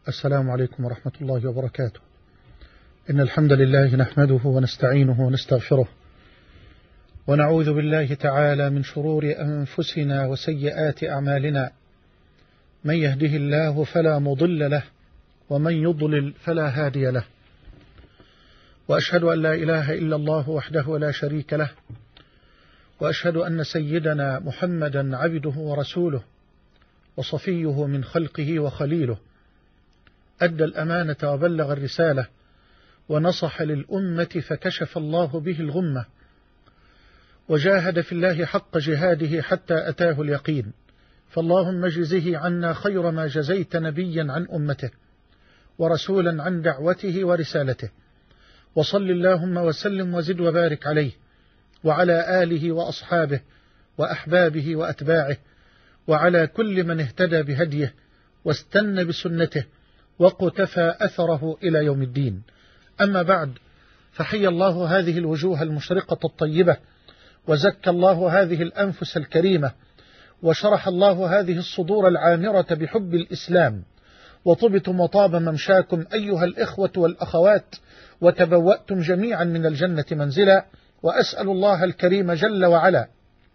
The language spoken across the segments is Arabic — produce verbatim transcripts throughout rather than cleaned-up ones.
السلام عليكم ورحمة الله وبركاته. إن الحمد لله نحمده ونستعينه ونستغفره، ونعوذ بالله تعالى من شرور أنفسنا وسيئات أعمالنا. من يهده الله فلا مضل له، ومن يضلل فلا هادي له. وأشهد أن لا إله إلا الله وحده لا شريك له، وأشهد أن سيدنا محمدا عبده ورسوله وصفيه من خلقه وخليله، أدى الأمانة وبلغ الرسالة ونصح للأمة فكشف الله به الغمة، وجاهد في الله حق جهاده حتى أتاه اليقين. فاللهم اجزه عنا خير ما جزيت نبيا عن أمته ورسولا عن دعوته ورسالته، وصل اللهم وسلم وزد وبارك عليه وعلى آله وأصحابه وأحبابه وأتباعه، وعلى كل من اهتدى بهديه واستنى بسنته وقتفى أثره إلى يوم الدين. أما بعد، فحي الله هذه الوجوه المشرقة الطيبة، وزكى الله هذه الأنفس الكريمة، وشرح الله هذه الصدور العامرة بحب الإسلام، وطبتم وطاب ممشاكم أيها الإخوة والأخوات، وتبوأتم جميعا من الجنة منزلا. وأسأل الله الكريم جل وعلا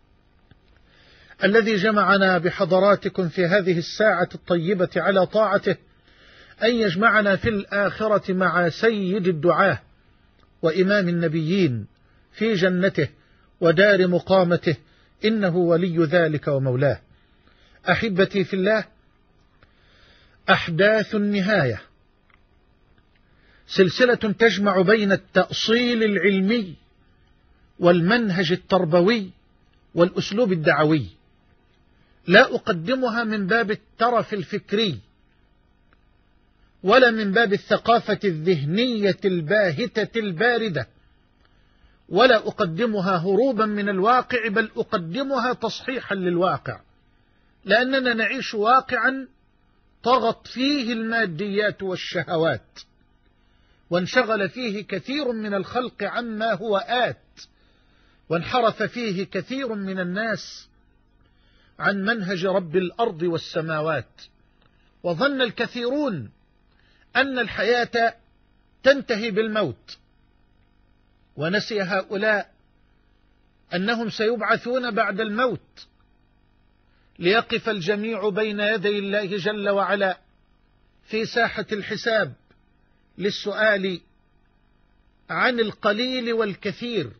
الذي جمعنا بحضراتكم في هذه الساعة الطيبة على طاعته أن يجمعنا في الآخرة مع سيد الدعاة وإمام النبيين في جنته ودار مقامته، إنه ولي ذلك ومولاه. أحبتي في الله، أحداث النهاية سلسلة تجمع بين التأصيل العلمي والمنهج التربوي والأسلوب الدعوي. لا أقدمها من باب الترف الفكري ولا من باب الثقافة الذهنية الباهتة الباردة، ولا أقدمها هروبا من الواقع، بل أقدمها تصحيحا للواقع، لأننا نعيش واقعا طغت فيه الماديات والشهوات، وانشغل فيه كثير من الخلق عما هو آت، وانحرف فيه كثير من الناس عن منهج رب الأرض والسماوات، وظن الكثيرون أن الحياة تنتهي بالموت، ونسي هؤلاء أنهم سيبعثون بعد الموت، ليقف الجميع بين يدي الله جل وعلا في ساحة الحساب للسؤال عن القليل والكثير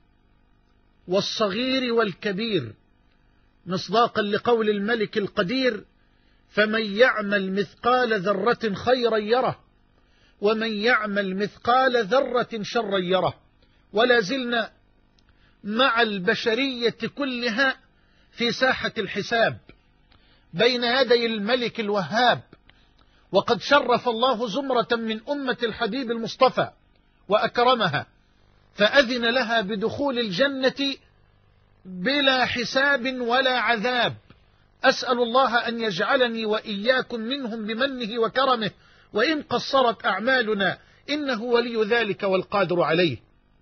والصغير والكبير، مصداقا لقول الملك القدير: فمن يعمل مثقال ذرة خيرا يره، ومن يعمل مثقال ذرة شرا يره. ولا زلنا مع البشرية كلها في ساحة الحساب بين يدي الملك الوهاب، وقد شرف الله زمرة من أمة الحبيب المصطفى وأكرمها، فأذن لها بدخول الجنة بلا حساب ولا عذاب. أسأل الله أن يجعلني وإياكم منهم بمنه وكرمه، وإن قصرت أعمالنا إنه ولي ذلك والقادر عليه.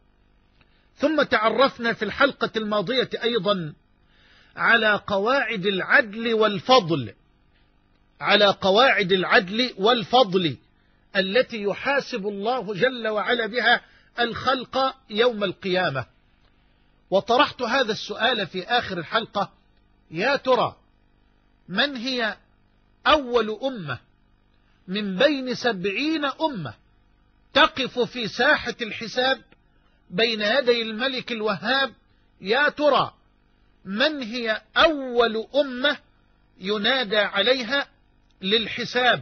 ثم تعرفنا في الحلقة الماضية أيضا على قواعد العدل والفضل، على قواعد العدل والفضل التي يحاسب الله جل وعلا بها الخلق يوم القيامة. وطرحت هذا السؤال في آخر الحلقة: يا ترى من هي أول أمة من بين سبعين أمة تقف في ساحة الحساب بين يدي الملك الوهاب؟ يا ترى من هي أول أمة ينادى عليها للحساب،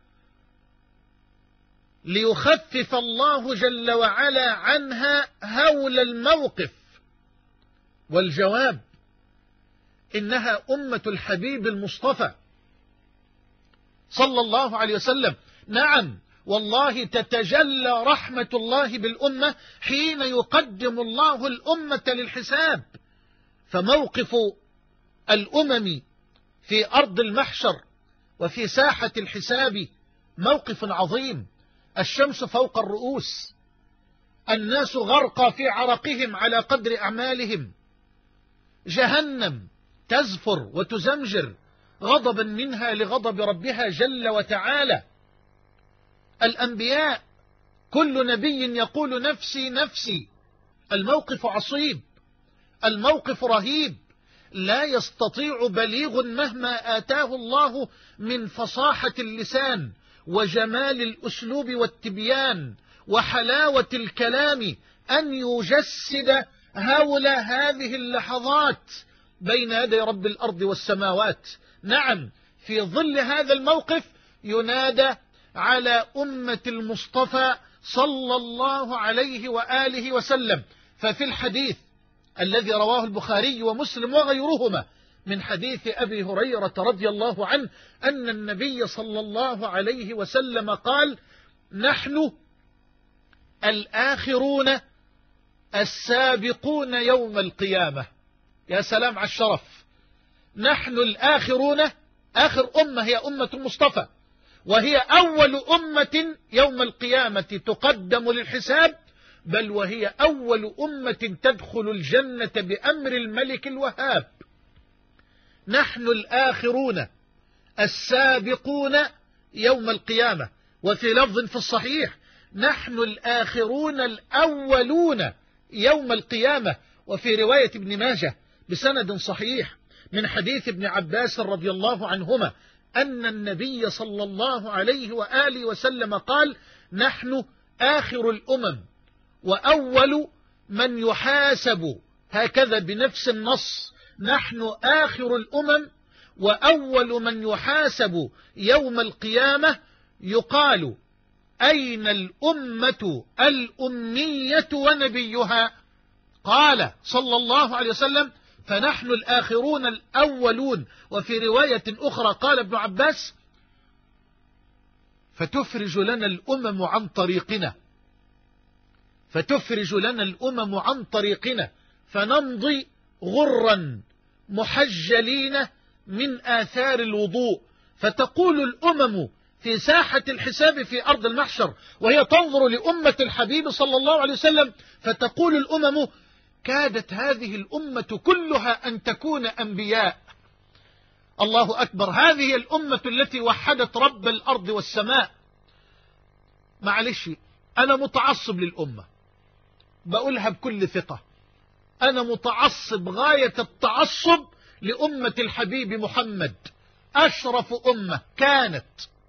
ليخفف الله جل وعلا عنها هول الموقف؟ والجواب: إنها أمة الحبيب المصطفى صلى الله عليه وسلم. نعم والله، تتجلى رحمة الله بالأمة حين يقدم الله الأمة للحساب. فموقف الأمم في أرض المحشر وفي ساحة الحساب موقف عظيم. الشمس فوق الرؤوس، الناس غرقى في عرقهم على قدر أعمالهم، جهنم تزفر وتزمجر غضبا منها لغضب ربها جل وتعالى، الأنبياء كل نبي يقول نفسي نفسي. الموقف عصيب، الموقف رهيب، لا يستطيع بليغ مهما آتاه الله من فصاحة اللسان وجمال الأسلوب والتبيان وحلاوة الكلام أن يجسد هول هذه اللحظات بين يدي رب الأرض والسماوات. نعم، في ظل هذا الموقف ينادى على أمة المصطفى صلى الله عليه وآله وسلم. ففي الحديث الذي رواه البخاري ومسلم وغيرهما من حديث أبي هريرة رضي الله عنه أن النبي صلى الله عليه وسلم قال: نحن الآخرون السابقون يوم القيامة. يا سلام على الشرف! نحن الآخرون، آخر أمة هي أمة المصطفى، وهي أول أمة يوم القيامة تقدم للحساب، بل وهي أول أمة تدخل الجنة بأمر الملك الوهاب. نحن الآخرون السابقون يوم القيامة. وفي لفظ في الصحيح: نحن الآخرون الأولون يوم القيامة. وفي رواية ابن ماجه بسند صحيح من حديث ابن عباس رضي الله عنهما أن النبي صلى الله عليه وآله وسلم قال: نحن آخر الأمم وأول من يحاسب. هكذا بنفس النص: نحن آخر الأمم وأول من يحاسب يوم القيامة. يقال: أين الأمة الأمية ونبيها؟ قال صلى الله عليه وسلم: فنحن الآخرون الأولون. وفي رواية أخرى قال ابن عباس: فتفرج لنا الأمم عن طريقنا فتفرج لنا الأمم عن طريقنا فنمضي غرا محجلين من آثار الوضوء. فتقول الأمم في ساحة الحساب في أرض المحشر وهي تنظر لأمة الحبيب صلى الله عليه وسلم، فتقول الأمم: كادت هذه الأمة كلها أن تكون أنبياء. الله أكبر! هذه الأمة التي وحدت رب الأرض والسماء. معلش، أنا متعصب للأمة، بقولها بكل ثقة، أنا متعصب غاية التعصب لأمة الحبيب محمد، أشرف أمة كانت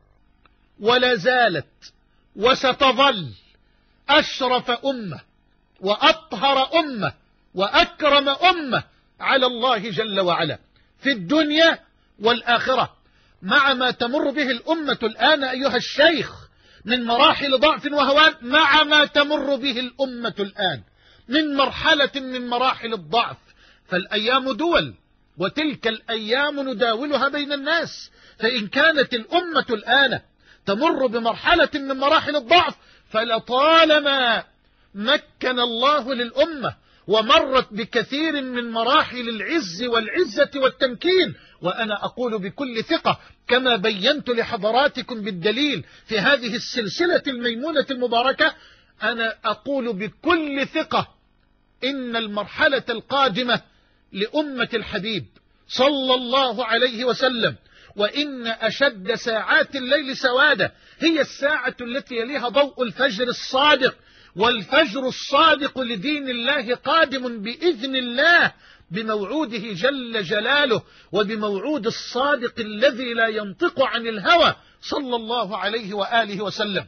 ولا زالت وستظل أشرف أمة وأطهر أمة وأكرم أمة على الله جل وعلا في الدنيا والآخرة. مع ما تمر به الأمة الآن أيها الشيخ من مراحل ضعف وهوان، مع ما تمر به الأمة الآن من مرحلة من مراحل الضعف، فالأيام دول وتلك الأيام نداولها بين الناس. فإن كانت الأمة الآن تمر بمرحلة من مراحل الضعف، فلطالما مكن الله للأمة ومرت بكثير من مراحل العز والعزة والتمكين. وأنا أقول بكل ثقة كما بينت لحضراتكم بالدليل في هذه السلسلة الميمونة المباركة، أنا أقول بكل ثقة إن المرحلة القادمة لأمة الحبيب صلى الله عليه وسلم، وإن أشد ساعات الليل سوادة هي الساعة التي يليها ضوء الفجر الصادق، والفجر الصادق لدين الله قادم بإذن الله بموعوده جل جلاله وبموعود الصادق الذي لا ينطق عن الهوى صلى الله عليه وآله وسلم.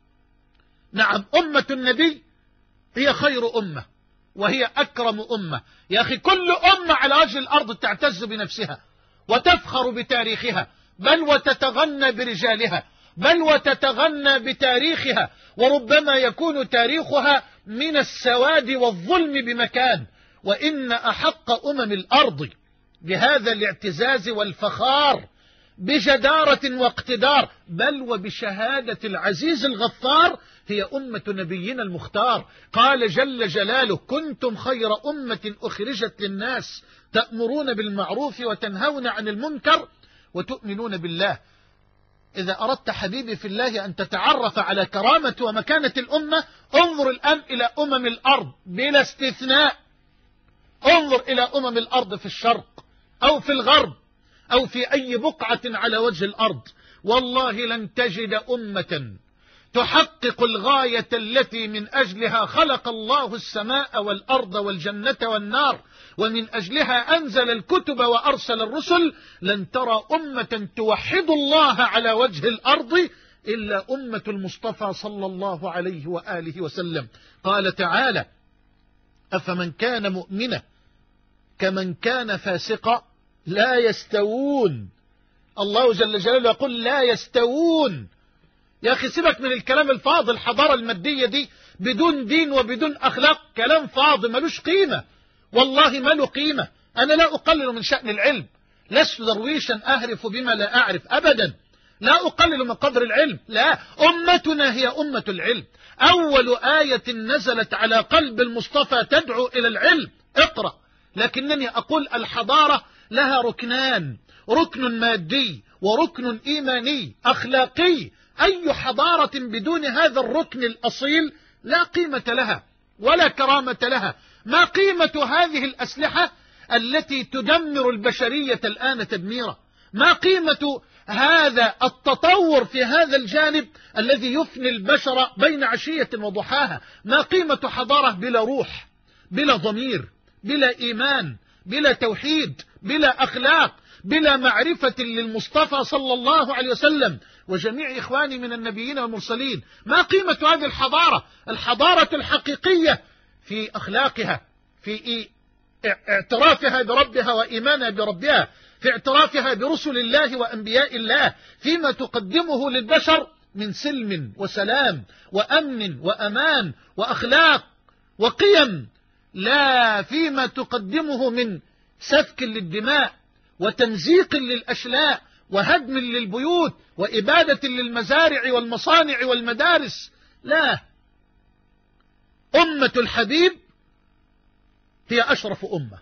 نعم، أمة النبي هي خير أمة وهي أكرم أمة. يا أخي، كل أمة على وجه الأرض تعتز بنفسها وتفخر بتاريخها، بل وتتغنى برجالها، بل وتتغنى بتاريخها، وربما يكون تاريخها من السواد والظلم بمكان. وإن أحق أمم الأرض بهذا الاعتزاز والفخار بجدارة واقتدار، بل وبشهادة العزيز الغفار، هي أمة نبينا المختار. قال جل جلاله: كنتم خير أمة أخرجت للناس تأمرون بالمعروف وتنهون عن المنكر وتؤمنون بالله. إذا أردت حبيبي في الله أن تتعرف على كرامة ومكانة الأمة، انظر الآن إلى أمم الأرض بلا استثناء. انظر إلى أمم الأرض في الشرق أو في الغرب أو في أي بقعة على وجه الأرض، والله لن تجد أمة تحقق الغاية التي من أجلها خلق الله السماء والأرض والجنة والنار، ومن أجلها أنزل الكتب وأرسل الرسل، لن ترى أمة توحد الله على وجه الأرض إلا أمة المصطفى صلى الله عليه وآله وسلم. قال تعالى: أفمن كان مؤمنا كمن كان فاسقا لا يستوون. الله جل جلاله يقول لا يستوون. يا أخي سيبك من الكلام الفاضي، الحضارة المادية دي بدون دين وبدون أخلاق كلام فاضي ملوش قيمة، والله ما له قيمة. أنا لا أقلل من شأن العلم، لست درويشا أهرف بما لا أعرف أبدا، لا أقلل من قدر العلم، لا، أمتنا هي أمة العلم. أول آية نزلت على قلب المصطفى تدعو إلى العلم، اقرأ. لكنني أقول الحضارة لها ركنان، ركن مادي وركن إيماني أخلاقي. أي حضارة بدون هذا الركن الأصيل لا قيمة لها ولا كرامة لها. ما قيمة هذه الأسلحة التي تدمر البشرية الآن تدميرا؟ ما قيمة هذا التطور في هذا الجانب الذي يفني البشر بين عشية وضحاها؟ ما قيمة حضارة بلا روح، بلا ضمير، بلا إيمان، بلا توحيد، بلا أخلاق، بلا معرفة للمصطفى صلى الله عليه وسلم وجميع إخواني من النبيين والمرسلين؟ ما قيمة هذه الحضارة؟ الحضارة الحقيقية في أخلاقها، في اعترافها بربها وإيمانها بربها، في اعترافها برسل الله وأنبياء الله، فيما تقدمه للبشر من سلم وسلام وأمن وأمان وأخلاق وقيم، لا فيما تقدمه من سفك للدماء وتمزيق للأشلاء وهدم للبيوت وإبادة للمزارع والمصانع والمدارس. لا، أمة الحبيب هي أشرف أمة.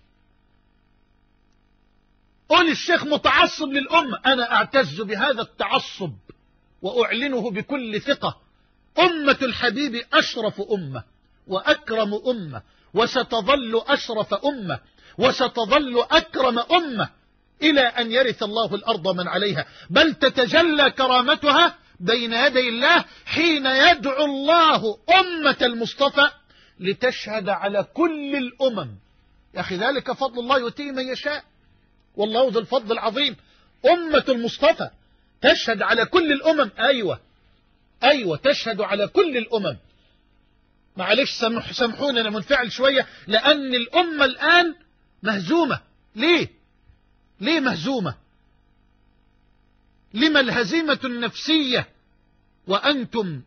قول الشيخ متعصب للأمة، أنا أعتز بهذا التعصب وأعلنه بكل ثقة. أمة الحبيب أشرف أمة وأكرم أمة، وستظل أشرف أمة وستظل أكرم أمة إلى أن يرث الله الأرض من عليها، بل تتجلى كرامتها بين يدي الله حين يدعو الله أمة المصطفى لتشهد على كل الأمم. يا أخي ذلك فضل الله يؤتيه من يشاء، والله ذو الفضل العظيم. أمة المصطفى تشهد على كل الأمم. أيوة أيوة تشهد على كل الأمم. معلش سمح سامحوني أنا منفعل شوية، لأن الأمة الآن مهزومة. ليه؟ ليه مهزومة؟ لما الهزيمة النفسية وأنتم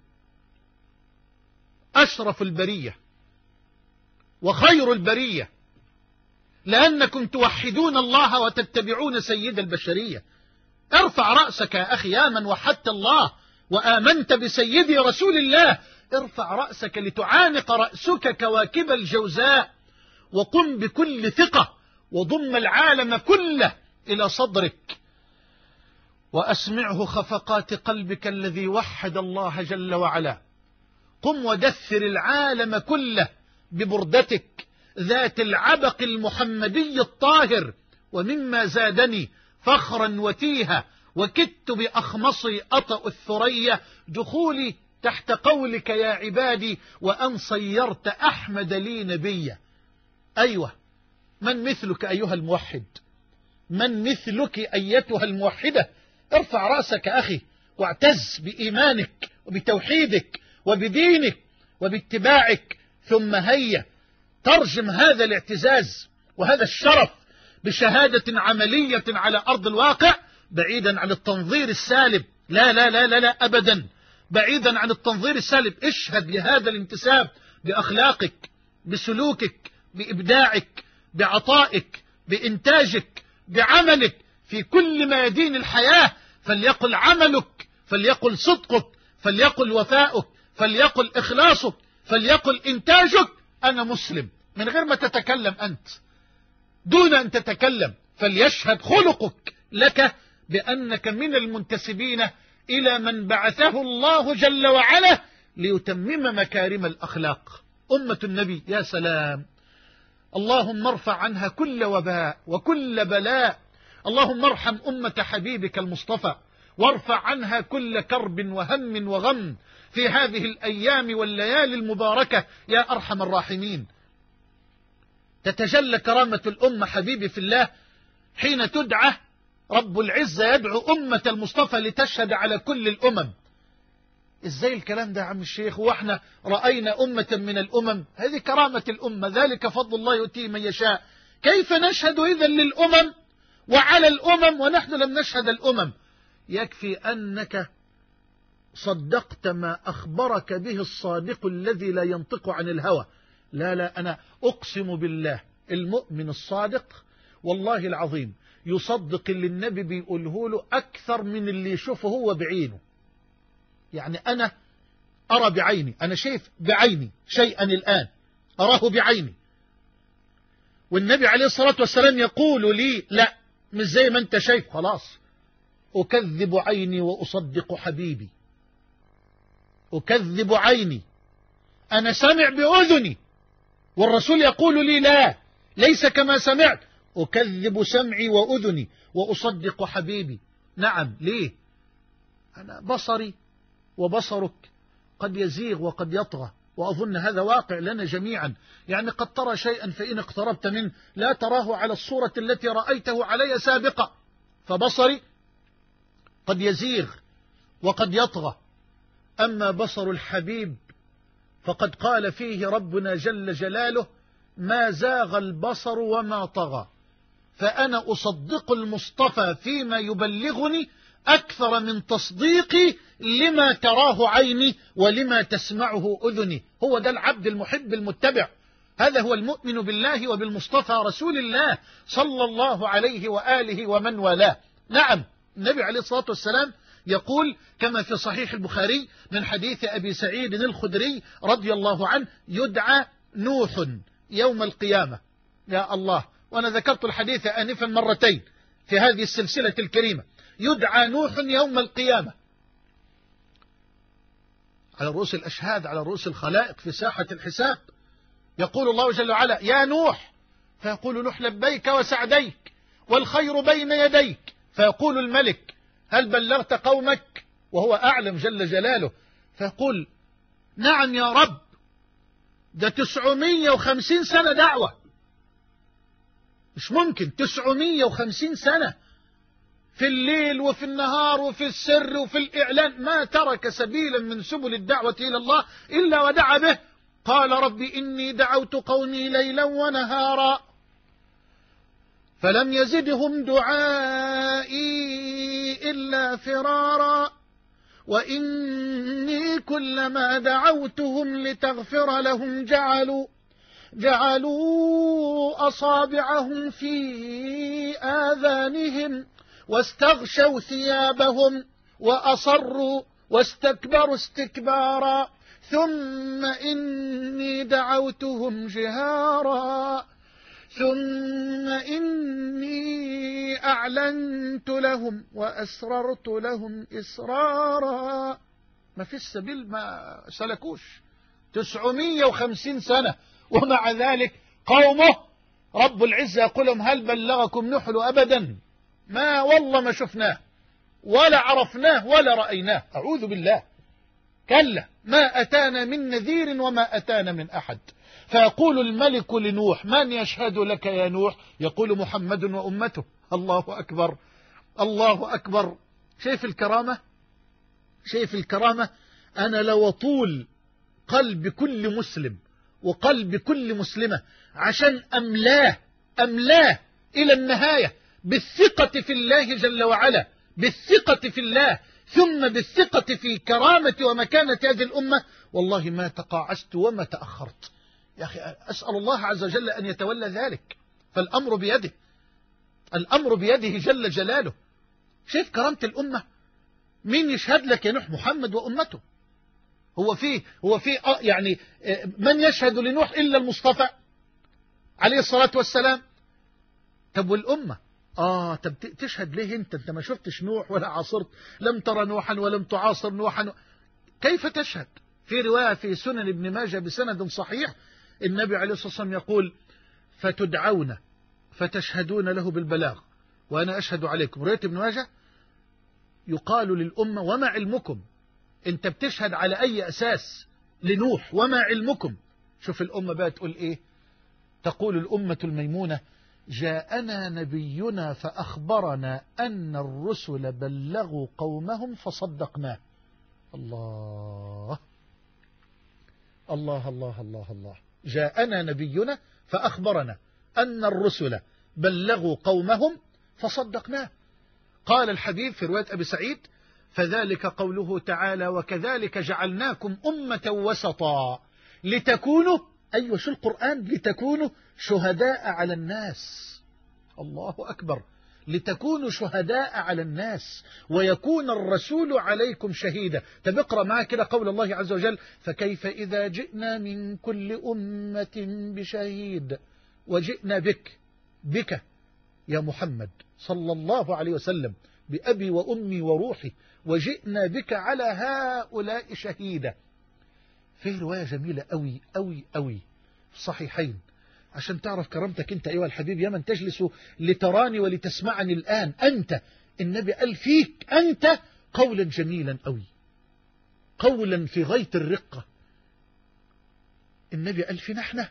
أشرف البرية وخير البرية، لأنكم توحدون الله وتتبعون سيد البشرية. ارفع رأسك يا أخي، يا من وحدت الله وآمنت بسيدي رسول الله، ارفع رأسك لتعانق رأسك كواكب الجوزاء، وقم بكل ثقة وضم العالم كله إلى صدرك، وأسمعه خفقات قلبك الذي وحد الله جل وعلا. قم ودثر العالم كله ببردتك ذات العبق المحمدي الطاهر. ومما زادني فخرا وتيها وكدت بأخمصي أطأ الثريا دخولي تحت قولك يا عبادي وأن صيرت أحمد لي نبيا. أيوة، من مثلك أيها الموحد؟ من مثلك أيتها الموحدة؟ ارفع رأسك أخي واعتز بإيمانك وبتوحيدك وبدينك وباتباعك، ثم هيا ترجم هذا الاعتزاز وهذا الشرف بشهادة عملية على أرض الواقع، بعيدا عن التنظير السالب. لا لا لا لا, لا أبدا، بعيدا عن التنظير السالب. اشهد لهذا الانتساب بأخلاقك، بسلوكك، بإبداعك، بعطائك، بإنتاجك، بعملك في كل ميادين الحياة. فليقل عملك، فليقل صدقك، فليقل وفاؤك، فليقل إخلاصك، فليقل إنتاجك أنا مسلم، من غير ما تتكلم أنت، دون أن تتكلم. فليشهد خلقك لك بأنك من المنتسبين إلى من بعثه الله جل وعلا ليتمم مكارم الأخلاق. أمة النبي يا سلام، اللهم ارفع عنها كل وباء وكل بلاء. اللهم ارحم أمة حبيبك المصطفى، وارفع عنها كل كرب وهم وغم في هذه الأيام والليالي المباركة يا أرحم الراحمين. تتجلى كرامة الأمة حبيبي في الله حين تدعى رب العزة يدعو أمة المصطفى لتشهد على كل الأمم. إزاي الكلام ده يا عم الشيخ؟ وإحنا رأينا أمة من الأمم؟ هذه كرامة الأمة، ذلك فضل الله يؤتيه من يشاء. كيف نشهد إذن للأمم وعلى الأمم ونحن لم نشهد الأمم؟ يكفي أنك صدقت ما أخبرك به الصادق الذي لا ينطق عن الهوى. لا لا أنا أقسم بالله المؤمن الصادق والله العظيم يصدق اللي النبي بيقوله له أكثر من اللي يشوفه هو بعينه. يعني أنا أرى بعيني، أنا شايف بعيني شيئا الآن أراه بعيني، والنبي عليه الصلاة والسلام يقول لي لا مش زي ما أنت شايف، خلاص أكذب عيني وأصدق حبيبي. أكذب عيني، أنا سمع بأذني والرسول يقول لي لا ليس كما سمعت. أكذب سمعي وأذني وأصدق حبيبي. نعم، ليه؟ أنا بصري وبصرك قد يزيغ وقد يطغى، وأظن هذا واقع لنا جميعا. يعني قد ترى شيئا فإن اقتربت منه لا تراه على الصورة التي رأيته علي سابقا. فبصري قد يزيغ وقد يطغى، أما بصر الحبيب فقد قال فيه ربنا جل جلاله ما زاغ البصر وما طغى. فأنا أصدق المصطفى فيما يبلغني أكثر من تصديقي لما تراه عيني ولما تسمعه أذني. هو ده العبد المحب المتبع، هذا هو المؤمن بالله وبالمصطفى رسول الله صلى الله عليه وآله ومن والاه. نعم، النبي عليه الصلاة والسلام يقول كما في صحيح البخاري من حديث أبي سعيد الخدري رضي الله عنه يدعى نوح يوم القيامة. يا الله، وأنا ذكرت الحديث آنفا مرتين في هذه السلسلة الكريمة. يدعى نوح يوم القيامة على رؤوس الأشهاد، على رؤوس الخلائق في ساحة الحساب. يقول الله جل وعلا يا نوح، فيقول نوح لبيك وسعديك والخير بين يديك. فيقول الملك هل بلغت قومك؟ وهو أعلم جل جلاله. فيقول نعم يا رب، ده تسعمية وخمسين سنة دعوة. مش ممكن، تسعمية وخمسين سنة في الليل وفي النهار وفي السر وفي الإعلان، ما ترك سبيلا من سبل الدعوة إلى الله إلا ودعا به. قال رب إني دعوت قومي ليلا ونهارا فلم يزدهم دعائي إلا فرارا وإني كلما دعوتهم لتغفر لهم جعلوا جعلوا أصابعهم في آذانهم واستغشوا ثيابهم وأصروا واستكبروا استكبارا ثم إني دعوتهم جهارا ثم إني أعلنت لهم وأسررت لهم إسرارا. ما في السبيل ما سلكوش تسعمية وخمسين سنة، ومع ذلك قومه رب العزة يقول لهم هل بلغكم نوح؟ أبدا، ما والله ما شفناه ولا عرفناه ولا رأيناه، أعوذ بالله، كلا ما أتانا من نذير وما أتانا من أحد. فيقول الملك لنوح من يشهد لك يا نوح؟ يقول محمد وأمته. الله أكبر، الله أكبر. شايف الكرامة؟ شايف الكرامة؟ أنا لو طول قلب كل مسلم وقلب كل مسلمة عشان أملاه أملاه إلى النهاية بالثقة في الله جل وعلا، بالثقة في الله ثم بالثقة في كرامة ومكانة هذه الأمة، والله ما تقاعست وما تأخرت. يا أخي أسأل الله عز وجل أن يتولى ذلك، فالأمر بيده، الأمر بيده جل جلاله. شايف كرامة الأمة؟ مين يشهد لك يا نوح؟ محمد وأمته. هو فيه هو فيه يعني من يشهد لنوح إلا المصطفى عليه الصلاة والسلام؟ طب والأمة؟ آه طب تشهد ليه أنت؟ أنت ما شفتش نوح ولا عاصرت، لم ترى نوحا ولم تعاصر نوحا، كيف تشهد؟ في رواية في سنن ابن ماجه بسند صحيح النبي عليه الصلاة والسلام يقول فتدعون فتشهدون له بالبلاغ وأنا أشهد عليكم. رواية ابن ماجه يقال للأمة وما علمكم، انت بتشهد على أي أساس لنوح وما علمكم؟ شوف الأمة بقى تقول إيه؟ تقول الأمة الميمونة: جاءنا نبينا فأخبرنا أن الرسل بلغوا قومهم فصدقناه. الله الله الله الله الله. جاءنا نبينا فأخبرنا أن الرسل بلغوا قومهم فصدقناه. قال الحبيب في رواية أبي سعيد: فذلك قوله تعالى: وكذلك جعلناكم أمة وسطا لتكونوا، أيوة شو القرآن، لتكونوا شهداء على الناس. الله أكبر. لتكونوا شهداء على الناس ويكون الرسول عليكم شهيدا. طب اقرأ معي كده قول الله عز وجل: فكيف إذا جئنا من كل أمة بشهيد وجئنا بك، بك يا محمد صلى الله عليه وسلم، بأبي وأمي وروحي، وجئنا بك على هؤلاء شهيدا. فيه رواية جميلة أوي أوي أوي في الصحيحين، عشان تعرف كرامتك أنت أيها الحبيب يا من تجلس لتراني ولتسمعني الآن. أنت النبي قال فيك أنت قولا جميلا أوي، قولا في غاية الرقة. النبي قال فينا احنا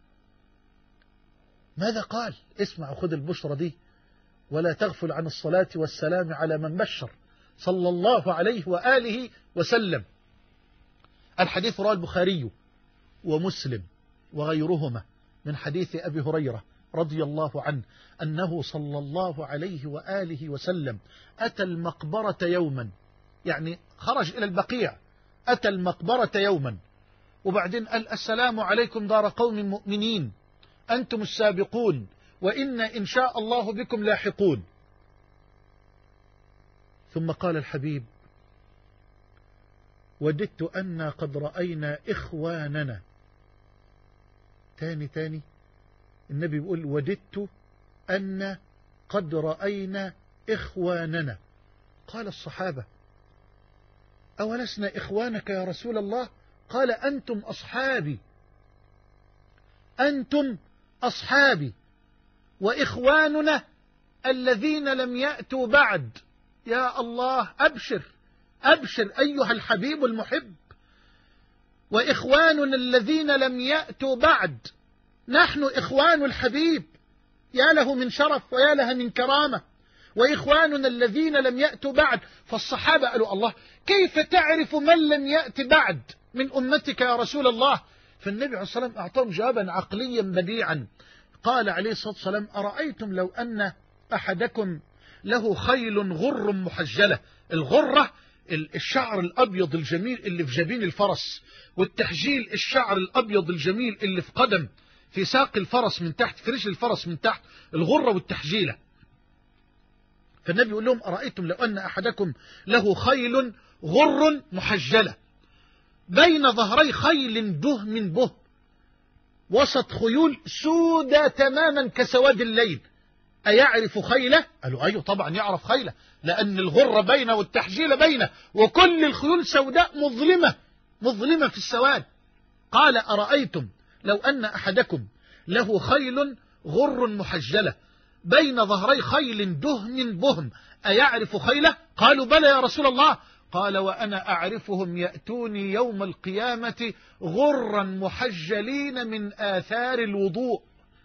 ماذا قال؟ اسمع وخذ البشرة دي: ولا تغفل عن الصلاة والسلام على من بشر صلى الله عليه وآله وسلم. الحديث رواه البخاري ومسلم وغيرهما من حديث أبي هريرة رضي الله عنه أنه صلى الله عليه وآله وسلم أتى المقبرة يوما، يعني خرج إلى البقيع، أتى المقبرة يوما، وبعدين قال: السلام عليكم دار قوم مؤمنين، أنتم السابقون، وإنا إن شاء الله بكم لاحقون. ثم قال الحبيب: وددت أن قد رأينا إخواننا. تاني تاني النبي بيقول: وددت أن قد رأينا إخواننا. قال الصحابة: أولسنا إخوانك يا رسول الله؟ قال: أنتم أصحابي، أنتم أصحابي، وإخواننا الذين لم يأتوا بعد. يا الله، أبشر أبشر أيها الحبيب المحب، وإخواننا الذين لم يأتوا بعد. نحن إخوان الحبيب، يا له من شرف ويا لها من كرامة. وإخواننا الذين لم يأتوا بعد. فالصحابة قالوا: الله، كيف تعرف من لم يأت بعد من أمتك يا رسول الله؟ فالنبي عليه الصلاة والسلام أعطاهم جوابا عقليا بديعا. قال عليه الصلاة والسلام: أرأيتم لو أن أحدكم له خيل غر محجلة. الغرة الشعر الأبيض الجميل اللي في جبين الفرس، والتحجيل الشعر الأبيض الجميل اللي في قدم في ساق الفرس من تحت، في رجل الفرس من تحت، الغرة والتحجيلة. فالنبي يقول لهم: أرأيتم لو أن أحدكم له خيل غر محجلة بين ظهري خيل دهم به، وسط خيول سودة تماما كسواد الليل، أيعرف خيله؟ قالوا: أيوه طبعا يعرف خيله، لأن الغرة بينه والتحجيل بينه، وكل الخيول سوداء مظلمة مظلمة في السواد. قال: أرأيتم لو أن أحدكم له خيل غر محجلة بين ظهري خيل دهم بهم، أيعرف خيله؟ قالوا: بلى يا رسول الله. قال: وأنا أعرفهم يأتوني يوم القيامة غرا محجلين من آثار الوضوء.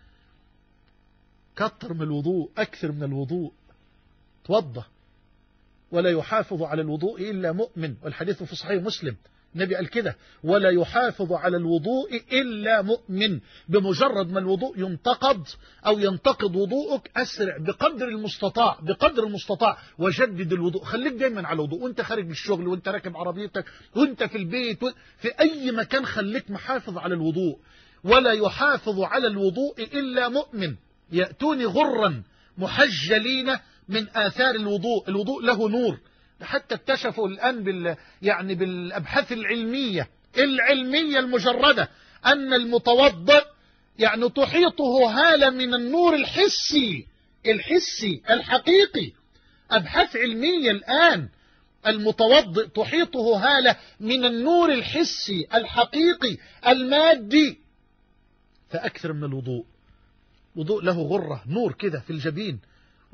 كتر من الوضوء، أكثر من الوضوء، توضى. ولا يحافظ على الوضوء إلا مؤمن، والحديث في صحيح مسلم النبي قال كده: ولا يحافظ على الوضوء إلا مؤمن. بمجرد ما الوضوء ينتقض أو ينتقض وضوءك، أسرع بقدر المستطاع بقدر المستطاع وجدد الوضوء. خليك دايما على الوضوء، وانت خارج من الشغل، وانت راكب عربيتك، وانت في البيت، في أي مكان خليك محافظ على الوضوء. ولا يحافظ على الوضوء إلا مؤمن. يأتوني غرا محجلين من آثار الوضوء. الوضوء له نور، حتى اكتشفوا الآن بال يعني بالأبحاث العلمية العلمية المجردة أن المتوضئ يعني تحيطه هالة من النور الحسي الحسي الحقيقي. أبحاث علمية الآن، المتوضئ تحيطه هالة من النور الحسي الحقيقي المادي. فأكثر من الوضوء. وضوء له غرة، نور كده في الجبين،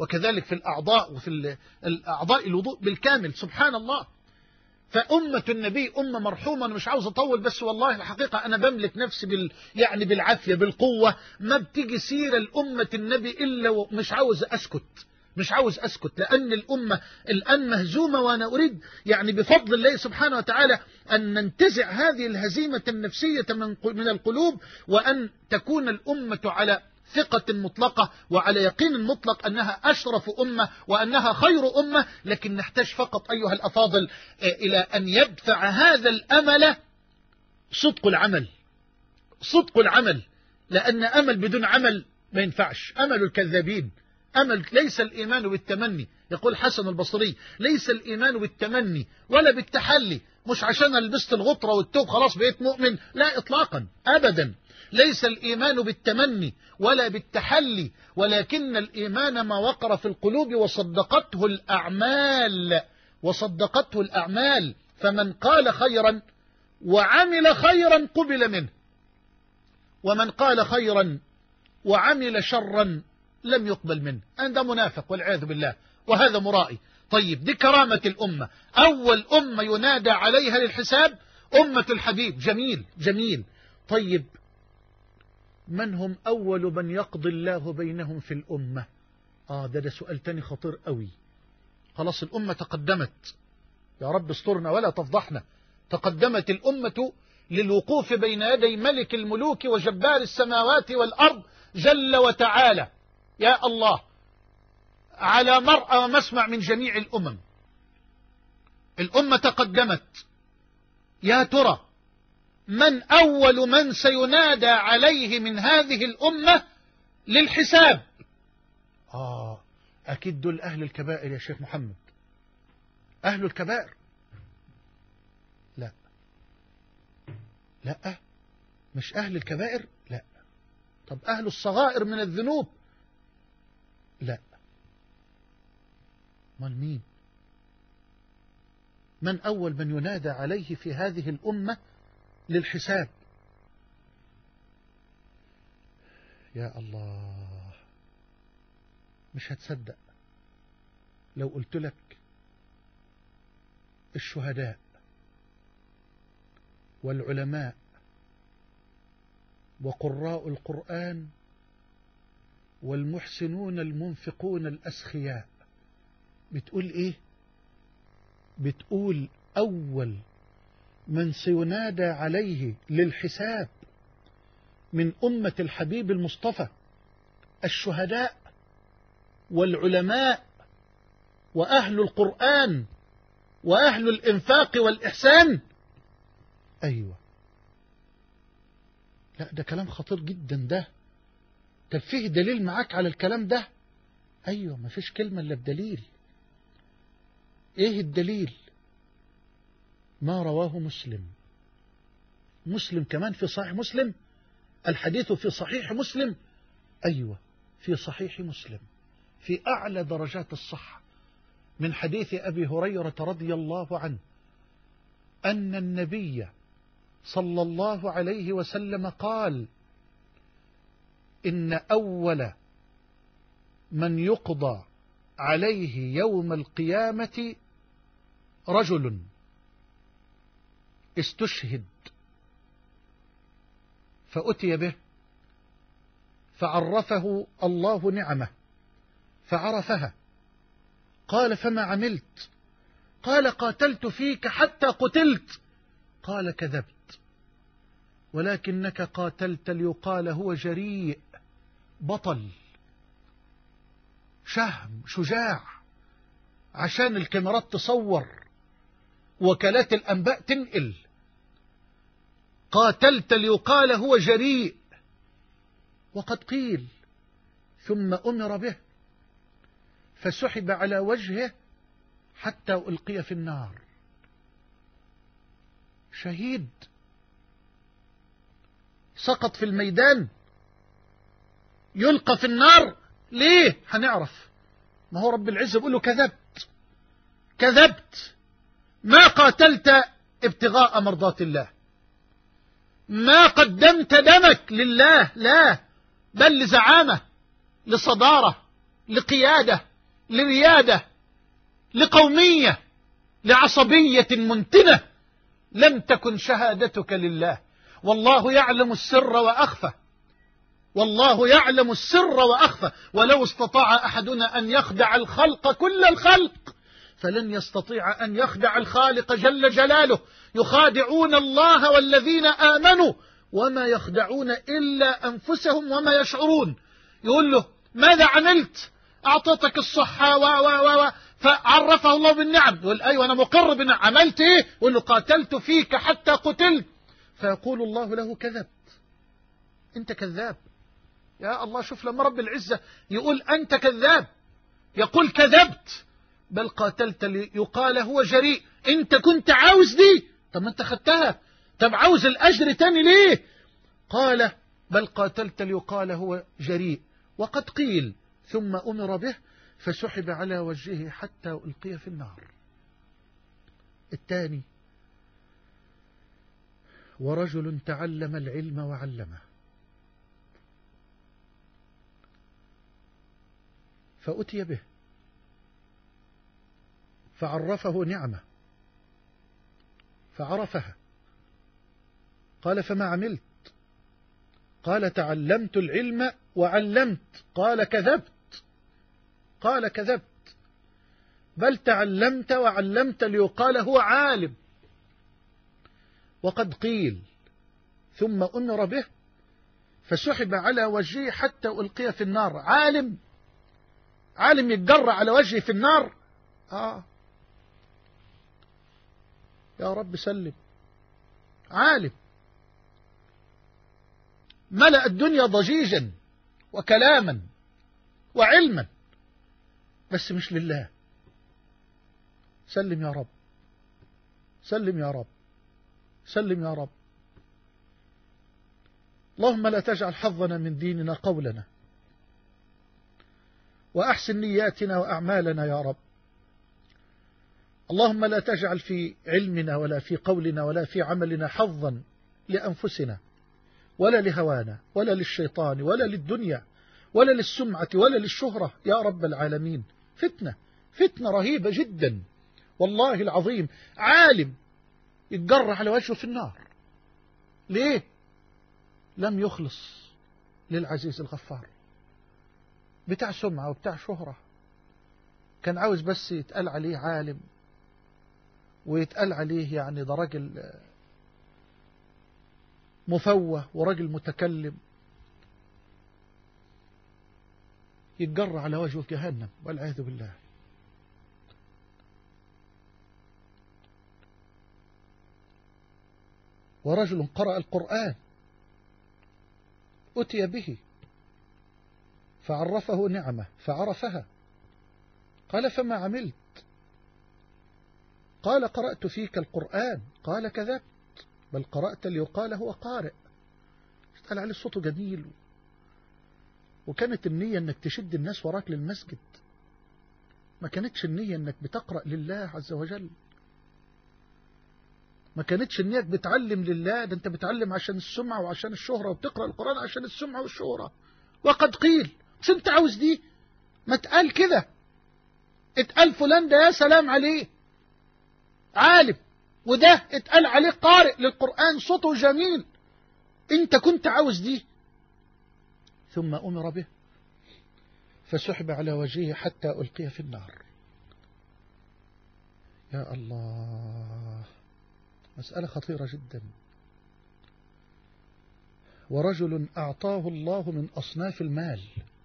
وكذلك في الأعضاء وفي الأعضاء الوضوء بالكامل. سبحان الله. فأمة النبي أمة مرحومة. أنا مش عاوز أطول، بس والله الحقيقة أنا بملك نفسي بال يعني بالعافية بالقوة. ما بتيجي سيرة الأمة النبي إلا ومش عاوز أسكت، مش عاوز أسكت، لأن الأمة الآن مهزومة. وأنا أريد يعني بفضل الله سبحانه وتعالى أن ننتزع هذه الهزيمة النفسية من القلوب، وأن تكون الأمة على ثقة مطلقة وعلى يقين مطلق أنها أشرف أمة وأنها خير أمة. لكن نحتاج فقط أيها الأفاضل إلى أن يدفع هذا الأمل صدق العمل، صدق العمل، لأن أمل بدون عمل ما ينفعش، أمل الكذابين. أمل ليس الإيمان بالتمني، يقول حسن البصري، ليس الإيمان بالتمني ولا بالتحلي، مش عشان لبست الغطرة والتوب خلاص بقيت مؤمن، لا إطلاقا أبدا. ليس الإيمان بالتمني ولا بالتحلي، ولكن الإيمان ما وقر في القلوب وصدقته الأعمال، وصدقته الأعمال. فمن قال خيرا وعمل خيرا قبل منه، ومن قال خيرا وعمل شرا لم يقبل منه. أنا منافق والعياذ بالله، وهذا مرائي. طيب دي كرامة الأمة، أول أمة ينادى عليها للحساب أمة الحبيب. جميل جميل. طيب من هم أول من يقضي الله بينهم في الأمة؟ آه ده ده سؤال تاني خطير قوي. خلاص الأمة تقدمت، يا رب استرنا ولا تفضحنا. تقدمت الأمة للوقوف بين يدي ملك الملوك وجبار السماوات والأرض جل وتعالى، يا الله، على مرأى ومسمع من جميع الأمم. الأمة تقدمت. يا ترى من أول من سينادى عليه من هذه الأمة للحساب؟ آه أكيد دول أهل الكبائر يا شيخ محمد. أهل الكبائر؟ لا لا مش أهل الكبائر، لا. طب أهل الصغائر من الذنوب؟ لا. من مين؟ من أول من ينادى عليه في هذه الأمة للحساب؟ يا الله، مش هتصدق لو قلت لك الشهداء والعلماء وقراء القرآن والمحسنون المنفقون الأسخياء. بتقول إيه؟ بتقول أول من سينادى عليه للحساب من أمة الحبيب المصطفى الشهداء والعلماء وأهل القرآن وأهل الإنفاق والإحسان. أيوة. لا ده كلام خطير جدا ده. طب فيه دليل معاك على الكلام ده؟ أيوة، ما فيش كلمة إلا بدليل. إيه الدليل؟ ما رواه مسلم. مسلم كمان في صحيح مسلم؟ الحديث في صحيح مسلم؟ أيوة في صحيح مسلم في أعلى درجات الصحة، من حديث أبي هريرة رضي الله عنه أن النبي صلى الله عليه وسلم قال: إن أول من يقضى عليه يوم القيامة رجل استشهد فأتي به فعرفه الله نعمه فعرفها، قال: فما عملت؟ قال: قاتلت فيك حتى قتلت. قال: كذبت، ولكنك قاتلت ليقال هو جريء، بطل، شهم، شجاع، عشان الكاميرات تصور، وكالات الأنباء تنقل. قاتلت ليقال هو جريء، وقد قيل. ثم أمر به فسحب على وجهه حتى ألقي في النار. شهيد سقط في الميدان يلقى في النار. ليه؟ هنعرف. ما هو رب العزة بيقول له: كذبت كذبت، ما قاتلت ابتغاء مرضات الله، ما قدمت دمك لله، لا، بل لزعامة، لصدارة، لقيادة، لريادة، لقومية، لعصبية منتنة، لم تكن شهادتك لله. والله يعلم السر وأخفى، والله يعلم السر وأخفى. ولو استطاع أحدنا أن يخدع الخلق كل الخلق فلن يستطيع أن يخدع الخالق جل جلاله. يخادعون الله والذين آمنوا وما يخدعون إلا أنفسهم وما يشعرون. يقول له ماذا عملت؟ أعطتك الصحة و و و فعرفه الله بالنعم. يقول أيوة أنا مقر بالنعم. عملت إيه؟ يقول له قاتلت فيك حتى قتلت. فيقول الله له كذبت، أنت كذاب. يا الله، شوف لما رب العزة يقول أنت كذاب، يقول كذبت، بل قاتلت ليقال هو جريء. أنت كنت عاوز دي، طب ما أنت خدتها، طب عاوز الأجر تاني ليه؟ قال بل قاتلت ليقال هو جريء، وقد قيل ثم أمر به فسحب على وجهه حتى ألقي في النار. الثاني ورجل تعلم العلم وعلمه فأتي به فعرفه نعمة فعرفها. قال فما عملت؟ قال تعلمت العلم وعلمت. قال كذبت، قال كذبت، بل تعلمت وعلمت ليقال هو عالم، وقد قيل ثم أمر به فسحب على وجهه حتى ألقي في النار. عالم، عالم يتجرى على وجهه في النار. آه يا رب سلم. عالم ملأ الدنيا ضجيجا وكلاما وعلما، بس مش لله. سلم يا رب، سلم يا رب، سلم يا رب. اللهم لا تجعل حظنا من ديننا قولنا، وأحسن نياتنا وأعمالنا يا رب. اللهم لا تجعل في علمنا ولا في قولنا ولا في عملنا حظا لأنفسنا ولا لهوانا ولا للشيطان ولا للدنيا ولا للسمعة ولا للشهرة يا رب العالمين. فتنة، فتنة رهيبة جدا والله العظيم. عالم يتجر على وجهه في النار. ليه؟ لم يخلص للعزيز الغفار. بتاع سمعة وبتاع شهرة، كان عاوز بس يتقال عليه عالم ويتقال عليه يعني ده راجل مفوه وراجل متكلم، يتجر على وجهه جهنم والعياذ بالله. ورجل قرأ القرآن أتي به فعرفه نعمة فعرفها. قال فما عملت؟ قال قرأت فيك القرآن. قال كذبت، بل قرأت ليقال هو قارئ. قال عليه الصوت جميل، وكانت النية انك تشد الناس وراك للمسجد، ما كانتش النية انك بتقرأ لله عز وجل، ما كانتش النية بتعلم لله، ده انت بتعلم عشان السمعة وعشان الشهرة، وبتقرأ القرآن عشان السمعة والشهرة. وقد قيل، مش انت عاوز دي؟ ما تقال كده، اتقال فلان ده يا سلام عليه عالم، وده اتقال عليه قارئ للقرآن صوته جميل، انت كنت عاوز دي. ثم أمر به فسحب على وجهه حتى ألقي في النار. يا الله، مسألة خطيرة جدا. ورجل أعطاه الله من أصناف المال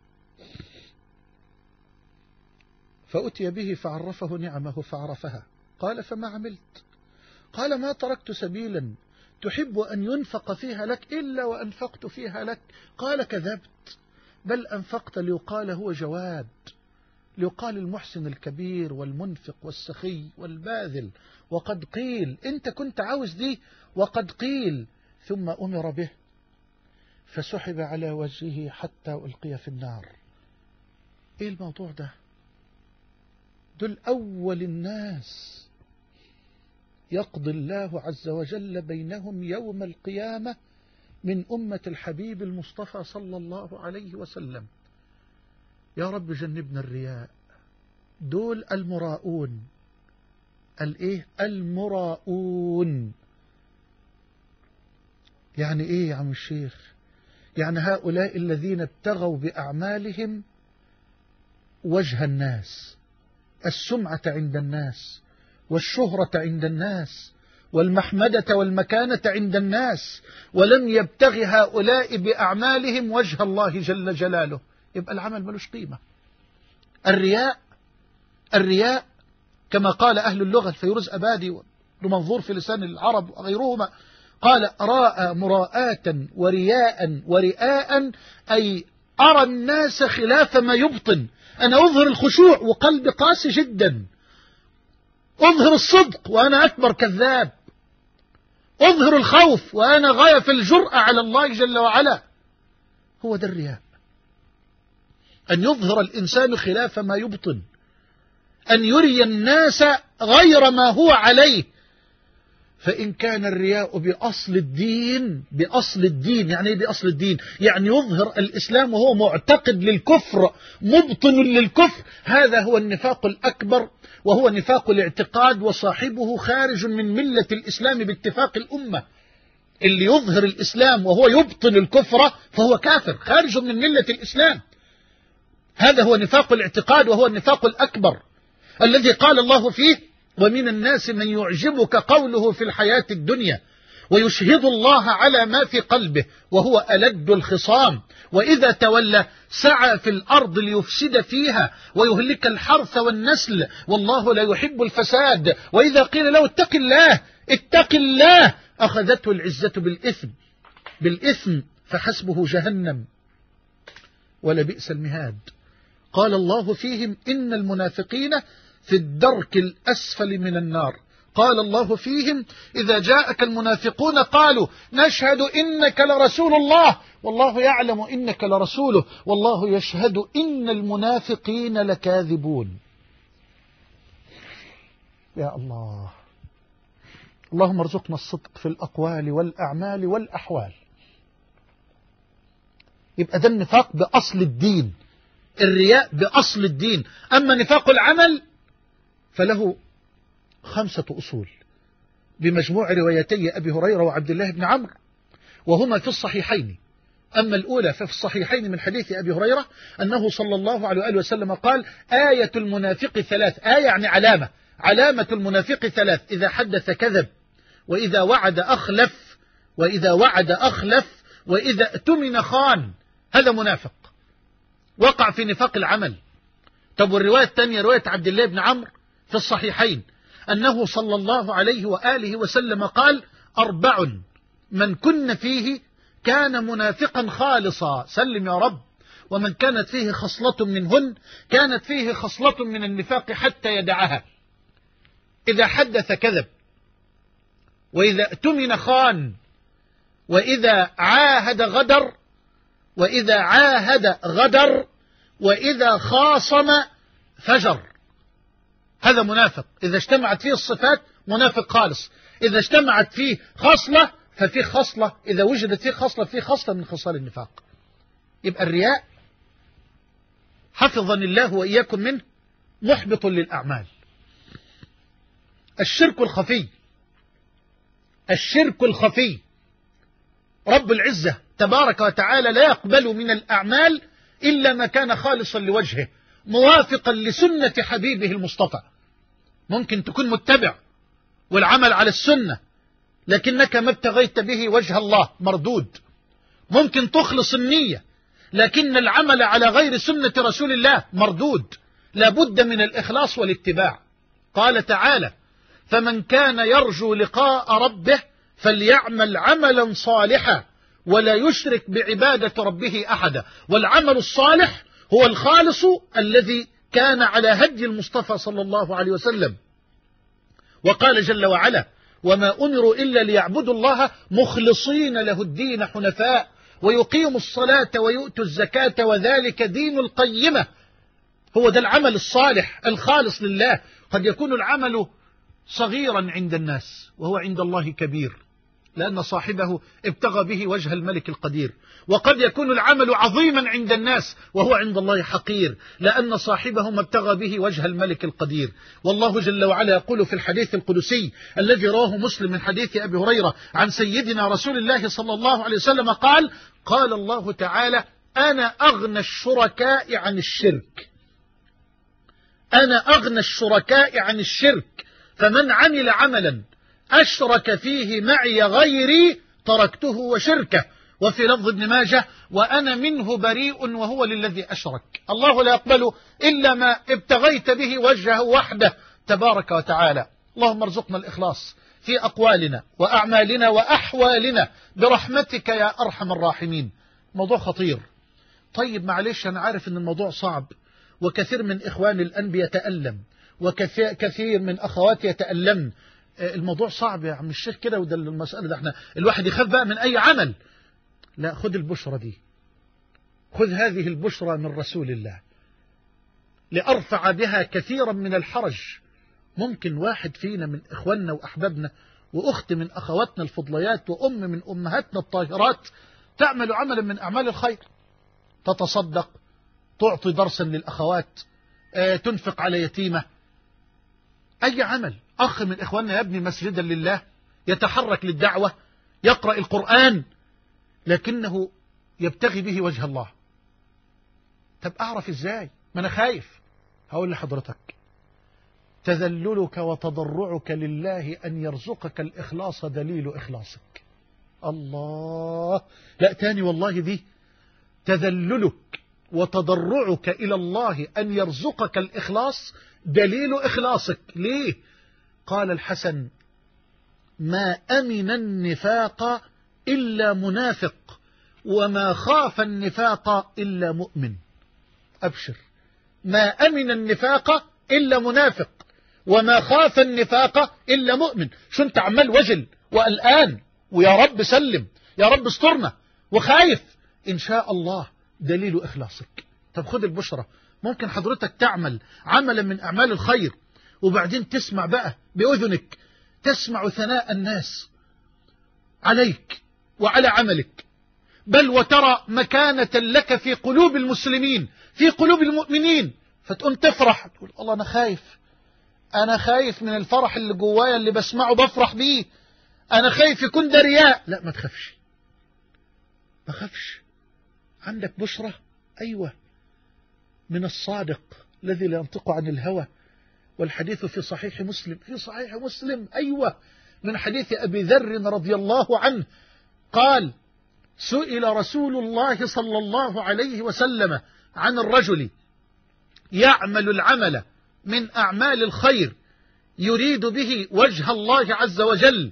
فأتي به فعرفه نعمه فعرفها. قال فما عملت؟ قال ما تركت سبيلا تحب أن ينفق فيها لك إلا وأنفقت فيها لك. قال كذبت، بل أنفقت ليقال هو جواد، ليقال المحسن الكبير والمنفق والسخي والباذل. وقد قيل، أنت كنت عاوز دي، وقد قيل. ثم أمر به فسحب على وجهه حتى ألقي في النار. إيه الموضوع ده؟ دول أول الناس يقضي الله عز وجل بينهم يوم القيامة من أمة الحبيب المصطفى صلى الله عليه وسلم. يا رب جنبنا الرياء، دول المراؤون. الايه؟ المراؤون. يعني ايه يا عم الشيخ؟ يعني هؤلاء الذين ابتغوا بأعمالهم وجه الناس، السمعة عند الناس، والشهرة عند الناس، والمحمدة والمكانة عند الناس، ولم يبتغي هؤلاء بأعمالهم وجه الله جل جلاله، يبقى العمل ملوش قيمة. الرياء الرياء كما قال أهل اللغة الفيروز أبادي ومنظور في لسان العرب وغيرهما، قال راء مراءة ورياء ورئاء، أي أرى الناس خلاف ما يبطن. أنا أظهر الخشوع وقلبي قاسي جدا، أظهر الصدق وأنا أكبر كذاب، أظهر الخوف وأنا غاية في الجرأة على الله جل وعلا. هو ده الرياء، أن يظهر الإنسان خلاف ما يبطن، أن يري الناس غير ما هو عليه. فإن كان الرياء بأصل الدين، بأصل الدين يعني بأصل الدين يعني يظهر الإسلام وهو معتقد للكفر، مبطن للكفر، هذا هو النفاق الأكبر، وهو نفاق الاعتقاد، وصاحبه خارج من ملة الإسلام باتفاق الأمة. اللي يظهر الإسلام وهو يبطن الكفر فهو كافر خارج من ملة الإسلام. هذا هو نفاق الاعتقاد، وهو النفاق الأكبر الذي قال الله فيه: ومن الناس من يعجبك قوله في الحياة الدنيا ويشهد الله على ما في قلبه وهو ألد الخصام وإذا تولى سعى في الأرض ليفسد فيها ويهلك الحرث والنسل والله لا يحب الفساد وإذا قيل له اتق الله اتق الله أخذته العزة بالإثم بالإثم فحسبه جهنم ولبئس المهاد. قال الله فيهم: إن المنافقين في الدرك الأسفل من النار. قال الله فيهم: إذا جاءك المنافقون قالوا نشهد إنك لرسول الله والله يعلم إنك لرسوله والله يشهد إن المنافقين لكاذبون. يا الله، اللهم ارزقنا الصدق في الأقوال والأعمال والأحوال. يبقى ده النفاق بأصل الدين، الرياء بأصل الدين. أما نفاق العمل فله خمسة أصول بمجموع روايتي أبي هريرة وعبد الله بن عمرو، وهما في الصحيحين. أما الأولى ففي الصحيحين من حديث أبي هريرة أنه صلى الله عليه وآله وسلم قال: آية المنافق ثلاث. آية يعني علامة، علامة المنافق ثلاث: إذا حدث كذب، وإذا وعد أخلف، وإذا وعد أخلف، وإذا اؤتمن خان. هذا منافق وقع في نفاق العمل. طب والرواية الثانية رواية عبد الله بن عمرو في الصحيحين أنه صلى الله عليه وآله وسلم قال: أربع من كن فيه كان منافقا خالصا. سلم يا رب. ومن كانت فيه خصلة منهن كانت فيه خصلة من النفاق حتى يدعها: إذا حدث كذب، وإذا اؤتمن خان، وإذا عاهد غدر، وإذا عاهد غدر، وإذا خاصم فجر. هذا منافق. إذا اجتمعت فيه الصفات منافق خالص، إذا اجتمعت فيه خصلة ففي خصلة، إذا وجدت فيه خصلة فيه خصلة من خصال النفاق. يبقى الرياء حفظني الله وإياكم منه محبط للأعمال. الشرك الخفي، الشرك الخفي رب العزة تبارك وتعالى لا يقبل من الأعمال إلا ما كان خالصا لوجهه موافقا لسنة حبيبه المصطفى. ممكن تكون متبع والعمل على السنة لكنك ما ابتغيت به وجه الله، مردود. ممكن تخلص النية لكن العمل على غير سنة رسول الله، مردود. لابد من الإخلاص والاتباع. قال تعالى: فمن كان يرجو لقاء ربه فليعمل عملا صالحا ولا يشرك بعبادة ربه أحدا. والعمل الصالح هو الخالص الذي كان على هدي المصطفى صلى الله عليه وسلم. وقال جل وعلا: وما أمروا إلا ليعبدوا الله مخلصين له الدين حنفاء ويقيموا الصلاة ويؤتوا الزكاة وذلك دين القيمة. هو ده العمل الصالح الخالص لله. قد يكون العمل صغيرا عند الناس وهو عند الله كبير، لأن صاحبه ابتغى به وجه الملك القدير. وقد يكون العمل عظيما عند الناس وهو عند الله حقير، لأن صاحبه ما ابتغى به وجه الملك القدير. والله جل وعلا يقول في الحديث القدسي الذي رواه مسلم من حديث أبي هريرة عن سيدنا رسول الله صلى الله عليه وسلم قال: قال الله تعالى: أنا أغنى الشركاء عن الشرك، أنا أغنى الشركاء عن الشرك، فمن عمل عملا أشرك فيه معي غيري تركته وشركه. وفي لفظ ابن ماجه: وأنا منه بريء وهو للذي أشرك. الله لا يقبل إلا ما ابتغيت به وجهه وحده تبارك وتعالى. اللهم ارزقنا الإخلاص في أقوالنا وأعمالنا وأحوالنا برحمتك يا أرحم الراحمين. موضوع خطير. طيب معلش، أنا عارف أن الموضوع صعب، وكثير من إخواني الآن بيتألم، وكثير من أخواتي يتألمن. الموضوع صعب يا عم الشيخ كده، وده المسألة ده احنا الواحد يخاف بقى من أي عمل. لا، خذ البشرة دي، خذ هذه البشرة من رسول الله لأرفع بها كثيرا من الحرج. ممكن واحد فينا من إخواننا وأحبابنا وأخت من أخواتنا الفضليات وأم من أمهاتنا الطاهرات تعمل عملا من أعمال الخير، تتصدق، تعطي درسا للأخوات، تنفق على يتيمة، أي عمل. أخ من إخواننا يبني مسجدا لله، يتحرك للدعوة، يقرأ القرآن، لكنه يبتغي به وجه الله. طب أعرف إزاي؟ ما أنا خايف. هقول لحضرتك: تذللك وتضرعك لله أن يرزقك الإخلاص دليل إخلاصك. الله، لا تاني والله دي. تذللك وتضرعك إلى الله أن يرزقك الإخلاص دليل إخلاصك. ليه؟ قال الحسن: ما أمن النفاق إلا منافق، وما خاف النفاق إلا مؤمن. أبشر، ما أمن النفاق إلا منافق، وما خاف النفاق إلا مؤمن. شو انت عمال وجل وقلقان ويا رب سلم، يا رب استرنا وخايف؟ إن شاء الله دليل إخلاصك. طب خد البشرة. ممكن حضرتك تعمل عملا من أعمال الخير وبعدين تسمع بقى بأذنك، تسمع ثناء الناس عليك وعلى عملك، بل وترى مكانة لك في قلوب المسلمين، في قلوب المؤمنين، فتقوم تفرح، تقول: الله أنا خايف، أنا خايف من الفرح اللي جوايا اللي بسمعه بفرح بيه، أنا خايف يكون ده رياء. لا، ما تخافش، ما تخافش. عندك بشرة، أيوة، من الصادق الذي لا ينطق عن الهوى، والحديث في صحيح مسلم، في صحيح مسلم، أيوة، من حديث أبي ذر رضي الله عنه قال: سئل رسول الله صلى الله عليه وسلم عن الرجل يعمل العمل من أعمال الخير يريد به وجه الله عز وجل،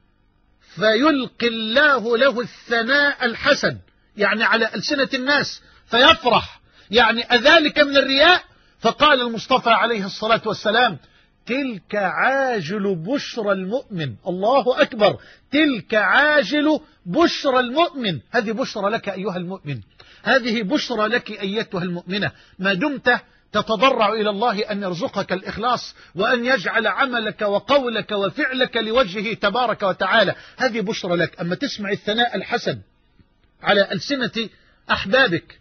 فيلقي الله له الثناء الحسن، يعني على ألسنة الناس، فيفرح، يعني أذلك من الرياء؟ فقال المصطفى عليه الصلاة والسلام: تلك عاجل بشرى المؤمن. الله أكبر، تلك عاجل بشرى المؤمن. هذه بشرى لك أيها المؤمن، هذه بشرى لك أيتها المؤمنة، ما دمت تتضرع إلى الله أن يرزقك الإخلاص وأن يجعل عملك وقولك وفعلك لوجهه تبارك وتعالى. هذه بشرى لك. أما تسمع الثناء الحسن على ألسنة أحبابك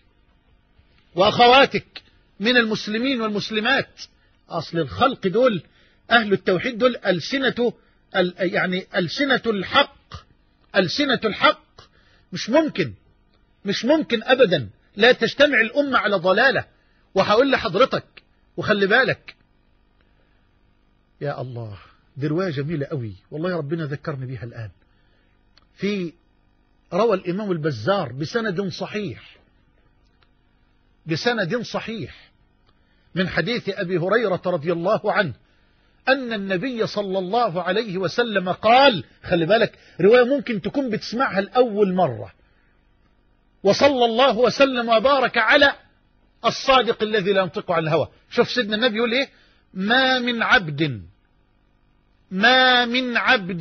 وأخواتك من المسلمين والمسلمات، أصل الخلق دول أهل التوحيد دول ألسنة، يعني ألسنة الحق، ألسنة الحق. مش ممكن، مش ممكن أبدا لا تجتمع الأمة على ضلالة. وهقول لحضرتك، وخلي بالك يا الله، دي رواية جميلة قوي والله، ربنا ذكرني بيها الآن. في روى الإمام البزار بسند صحيح، بسند صحيح من حديث أبي هريرة رضي الله عنه أن النبي صلى الله عليه وسلم قال، خلي بالك، رواية ممكن تكون بتسمعها الأول مرة، وصلى الله وسلم وبارك على الصادق الذي لا ينطق عن الهوى. شوف سيدنا النبي يقول إيه: ما من عبد ما من عبد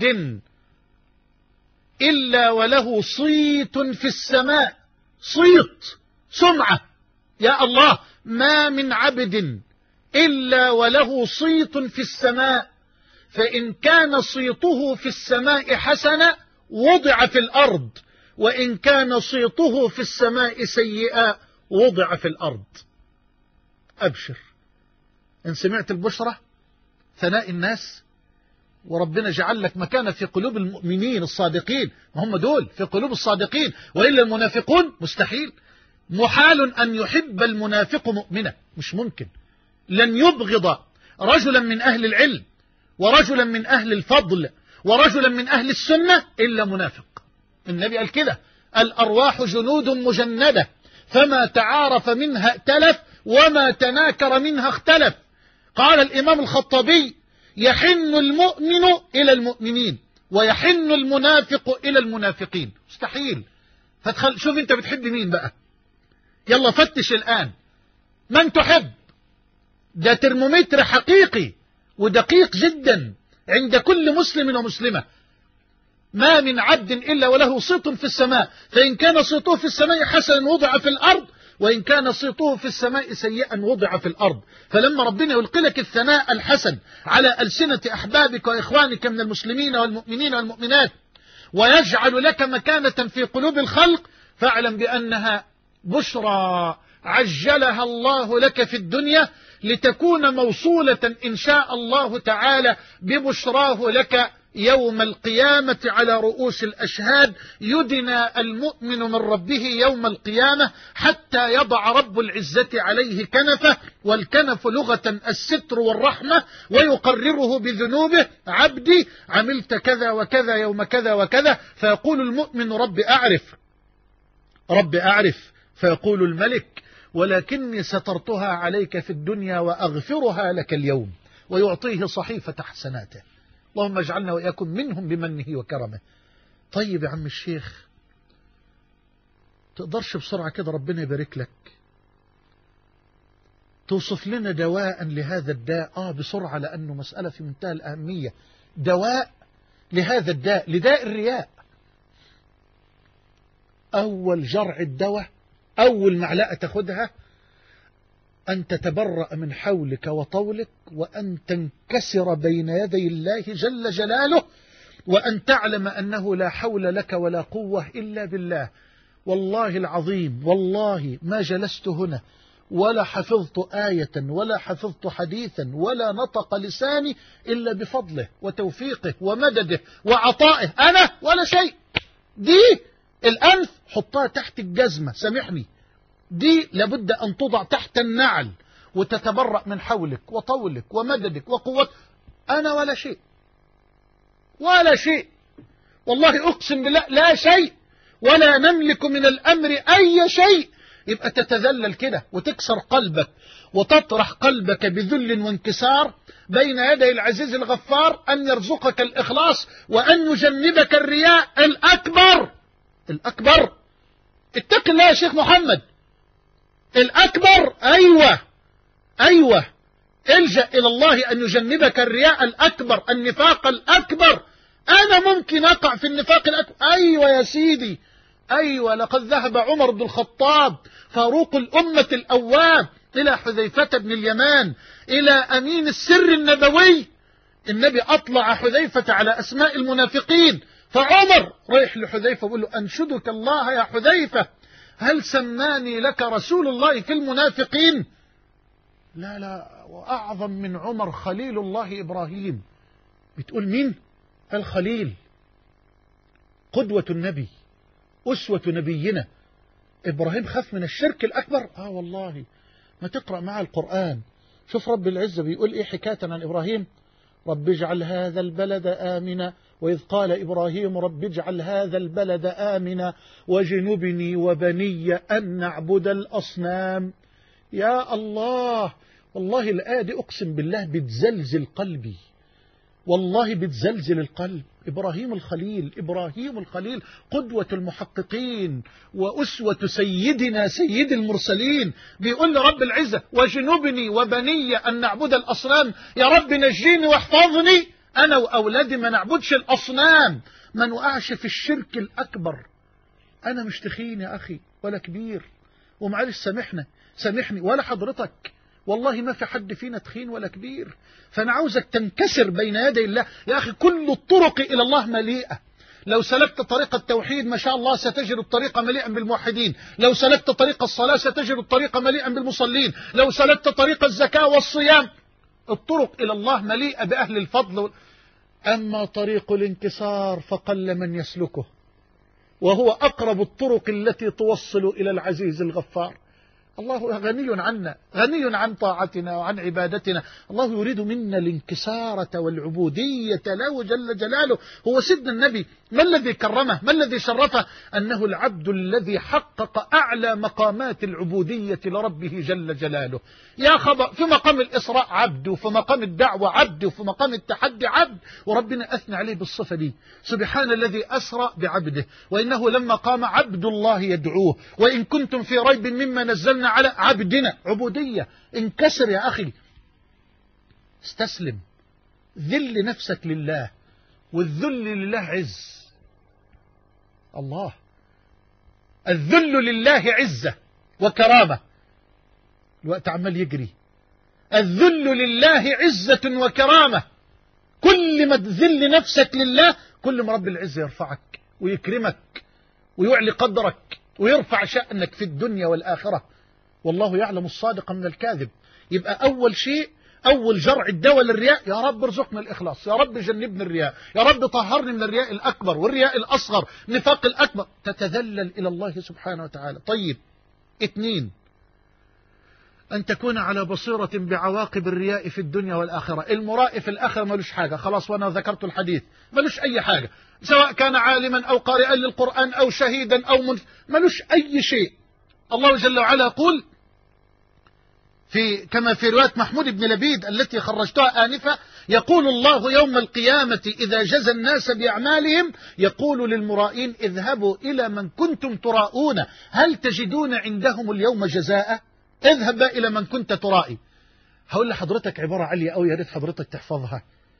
إلا وله صيت في السماء، صيت، سمعة، يا الله، ما من عبد إلا وله صيت في السماء، فإن كان صيته في السماء حسنا وضع في الأرض، وإن كان صيته في السماء سيئا وضع في الأرض. أبشر إن سمعت البشرة ثناء الناس، وربنا جعل لك مكانة في قلوب المؤمنين الصادقين، ما هم دول في قلوب الصادقين، وإلا المنافقون مستحيل، محال أن يحب المنافق مؤمنة، مش ممكن. لن يبغض رجلا من أهل العلم ورجلا من أهل الفضل ورجلا من أهل السنة إلا منافق. النبي قال كده: الأرواح جنود مجندة، فما تعارف منها ائتلف وما تناكر منها اختلف. قال الإمام الخطابي: يحن المؤمن إلى المؤمنين ويحن المنافق إلى المنافقين. مستحيل. فتخل شوف أنت بتحب مين بقى، يلا فتش الآن من تحب. ده ترمومتر حقيقي ودقيق جدا عند كل مسلم ومسلمة. ما من عبد إلا وله صيت في السماء، فإن كان صيته في السماء حسنا وضع في الأرض، وإن كان صيته في السماء سيئا وضع في الأرض. فلما ربنا يلقي لك الثناء الحسن على ألسنة أحبابك وإخوانك من المسلمين والمؤمنين والمؤمنات، ويجعل لك مكانة في قلوب الخلق، فاعلم بأنها بشرى عجلها الله لك في الدنيا، لتكون موصولة إن شاء الله تعالى ببشراه لك يوم القيامة على رؤوس الأشهاد. يدنى المؤمن من ربه يوم القيامة حتى يضع رب العزة عليه كنفه، والكنف لغة الستر والرحمة، ويقرره بذنوبه: عبدي عملت كذا وكذا يوم كذا وكذا، فيقول المؤمن: رب أعرف رب أعرف فيقول الملك: ولكني سترتها عليك في الدنيا وأغفرها لك اليوم، ويعطيه صحيفة حسناته. اللهم اجعلنا وإياكم منهم بمنه وكرمه. طيب يا عم الشيخ، تقدرش بسرعة كده ربنا يبارك لك توصف لنا دواء لهذا الداء؟ آه بسرعة، لأنه مسألة في منتهى الأهمية. دواء لهذا الداء، لداء الرياء. أول جرع الدواء، أول معلقة تاخدها، أن تتبرأ من حولك وطولك، وأن تنكسر بين يدي الله جل جلاله، وأن تعلم أنه لا حول لك ولا قوة إلا بالله. والله العظيم، والله ما جلست هنا ولا حفظت آية ولا حفظت حديثا ولا نطق لساني إلا بفضله وتوفيقه ومدده وعطائه. أنا ولا شيء. دي الأنف حطها تحت الجزمة، سامحني، دي لابد أن توضع تحت النعل، وتتبرأ من حولك وطولك ومددك وقوتك. أنا ولا شيء، ولا شيء، والله أقسم بالله لا شيء، ولا نملك من الأمر أي شيء. يبقى تتذلل كده وتكسر قلبك وتطرح قلبك بذل وانكسار بين يدي العزيز الغفار، أن يرزقك الإخلاص وأن يجنبك الرياء الأكبر. الأكبر، اتق الله يا شيخ محمد، الأكبر. أيوة أيوة، الجأ إلى الله أن يجنبك الرياء الأكبر، النفاق الأكبر. أنا ممكن أقع في النفاق الأكبر، أيوة يا سيدي، أيوة. لقد ذهب عمر بن الخطاب فاروق الأمة الأواب إلى حذيفة بن اليمان، إلى أمين السر النبوي. النبي أطلع حذيفة على أسماء المنافقين، فعمر رايح لحذيفة ويقول له: أنشدك الله يا حذيفة، هل سماني لك رسول الله في المنافقين؟ لا لا، وأعظم من عمر خليل الله إبراهيم. بتقول مين؟ الخليل، قدوة النبي، أسوة نبينا. إبراهيم خاف من الشرك الأكبر؟ آه والله، ما تقرأ مع القرآن شوف رب العزة بيقول إيه حكاية عن إبراهيم: رب اجعل هذا البلد آمنا، وإذ قال إبراهيم رب اجعل هذا البلد آمنا وجنبني وبني أن نعبد الأصنام. يا الله، والله الآية دي أقسم بالله بتزلزل قلبي، والله بتزلزل القلب. إبراهيم الخليل، إبراهيم الخليل قدوة المحققين وأسوة سيدنا سيد المرسلين، بيقول لرب العزة: وجنبني وبني أن نعبد الأصنام. يا رب نجيني واحفظني أنا وأولادي ما نعبدش الأصنام، ما نوقعش في الشرك الأكبر. أنا مش تخين يا أخي ولا كبير، ومعلش سامحنا سامحني ولا حضرتك، والله ما في حد فينا تخين ولا كبير. فأنا عاوزك تنكسر بين يدي الله يا أخي. كل الطرق إلى الله مليئة، لو سلكت طريق التوحيد ما شاء الله ستجد الطريق مليئا بالموحدين، لو سلكت طريق الصلاة ستجد الطريق مليئا بالمصلين، لو سلكت طريق الزكاة والصيام، الطرق إلى الله مليئة بأهل الفضل. أما طريق الانكسار فقل من يسلكه، وهو أقرب الطرق التي توصل إلى العزيز الغفار. الله غني عنا، غني عن طاعتنا وعن عبادتنا. الله يريد منا الانكسارة والعبودية له جل جلاله. هو سيدنا النبي ما الذي كرمه، ما الذي شرفه؟ أنه العبد الذي حقق أعلى مقامات العبودية لربه جل جلاله. يا خبر، في مقام الإسراء عبد، وفي مقام الدعوة عبد، وفي مقام التحدي عبد، وربنا أثنى عليه بالصفة دي: سبحان الذي أسرى بعبده، وإنه لما قام عبد الله يدعوه، وإن كنتم في ريب مما نزلنا على عبدنا. عبودية. انكسر يا أخي، استسلم، ذل نفسك لله، والذل لله عز. الله، الذل لله عزة وكرامة. الوقت عمال يجري. الذل لله عزة وكرامة. كل ما تذل نفسك لله كل ما رب العزة يرفعك ويكرمك ويعلي قدرك ويرفع شأنك في الدنيا والآخرة. والله يعلم الصادق من الكاذب. يبقى أول شيء، أول جرع الدواء للرياء: يا رب ارزقنا الإخلاص، يا رب جنبنا الرياء، يا رب طهرني من الرياء الأكبر والرياء الأصغر، نفاق الأكبر. تتذلل إلى الله سبحانه وتعالى. طيب، اثنين: أن تكون على بصيرة بعواقب الرياء في الدنيا والآخرة. المرائي في الآخرة ملوش حاجة، خلاص، وأنا ذكرت الحديث، ملوش أي حاجة، سواء كان عالما أو قارئا للقرآن أو شهيدا أو منف... ملوش أي شيء. الله جل وعلا يقول في كما في رواية محمود بن لبيد التي خرجتها آنفة: يقول الله يوم القيامة إذا جزى الناس بأعمالهم يقول للمرائين: اذهبوا إلى من كنتم تراؤون هل تجدون عندهم اليوم جزاء؟ اذهب إلى من كنت ترائي. هقول لحضرتك عبارة عالية أو يا ريت حضرتك تحفظها: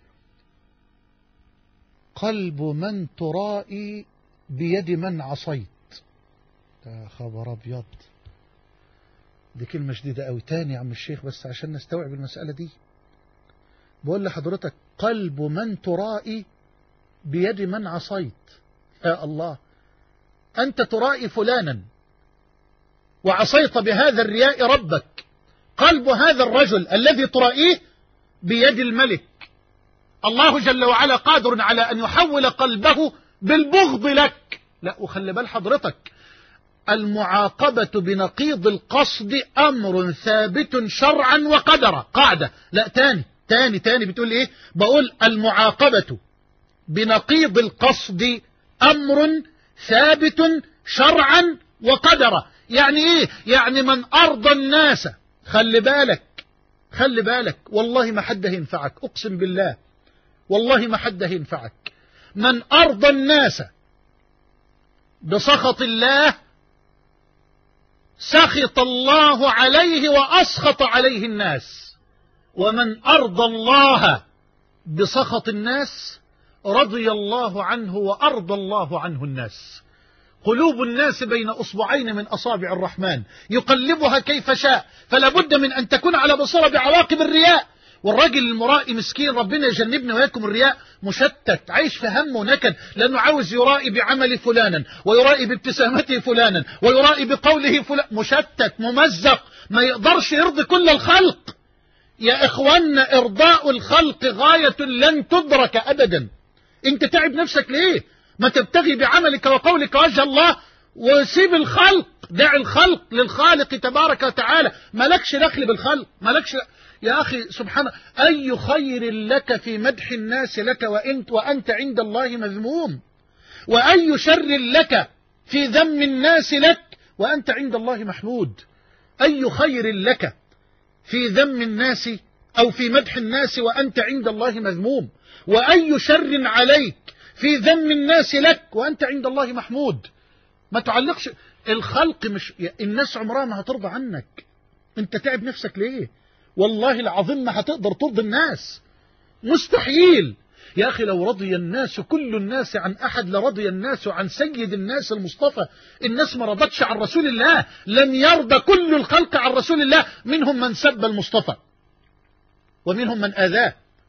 قلب من ترائي بيد من عصيت. يا خبر أبيض، دي كلمة شديدة أوي. تاني يا عم الشيخ بس عشان نستوعب المسألة دي. بقول لحضرتك: قلب من ترائي بيد من عصيت. يا الله، أنت ترائي فلانا وعصيت بهذا الرياء ربك. قلب هذا الرجل الذي ترائيه بيد الملك. الله جل وعلا قادر على أن يحول قلبه بالبغض لك. لا، وخلي بال حضرتك، المعاقبة بنقيض القصد أمر ثابت شرعا وقدرا. قاعدة. لا، تاني تاني تاني بتقول إيه؟ بقول المعاقبة بنقيض القصد أمر ثابت شرعا وقدرا. يعني إيه؟ يعني من أرضى الناس، خلي بالك خلي بالك، والله ما حد هينفعك، أقسم بالله والله ما حد هينفعك. من أرضى الناس بسخط الله سخط الله عليه وأسخط عليه الناس، ومن أرضى الله بسخط الناس رضي الله عنه وأرضى الله عنه الناس. قلوب الناس بين أصبعين من أصابع الرحمن يقلبها كيف شاء، فلا بد من أن تكون على بصيرة بعواقب الرياء. والراجل المرائي مسكين، ربنا يجنبنا وياكم الرياء، مشتت، عايش في هم ونكد، لأنه عاوز يرائي بعمل فلانا، ويرائي بابتسامته فلانا، ويرائي بقوله فلان، مشتت ممزق، ما يقدرش يرضي كل الخلق. يا إخوانا، إرضاء الخلق غاية لن تدرك أبدا. أنت تعب نفسك ليه؟ ما تبتغي بعملك وقولك وجه الله وسيب الخلق، دع الخلق للخالق تبارك وتعالى. مالكش دخل بالخلق، مالكش. يا أخي سبحانه، أي خير لك في مدح الناس لك وأنت, وأنت عند الله مذموم، وأي شر لك في ذم الناس لك وأنت عند الله محمود. أي خير لك في ذم الناس أو في مدح الناس وأنت عند الله مذموم، وأي شر عليك في ذم الناس لك وأنت عند الله محمود. ما تعلقش الخلق، مش الناس عمرها ما هترضى عنك. أنت تعب نفسك ليه؟ والله العظيم ما هتقدر ترضي الناس، مستحيل. يا أخي لو رضي الناس كل الناس عن أحد لرضي الناس عن سيد الناس المصطفى. الناس ما رضتش عن رسول الله، لن يرضى كل الخلق عن رسول الله. منهم من سب المصطفى، ومنهم من آذاه،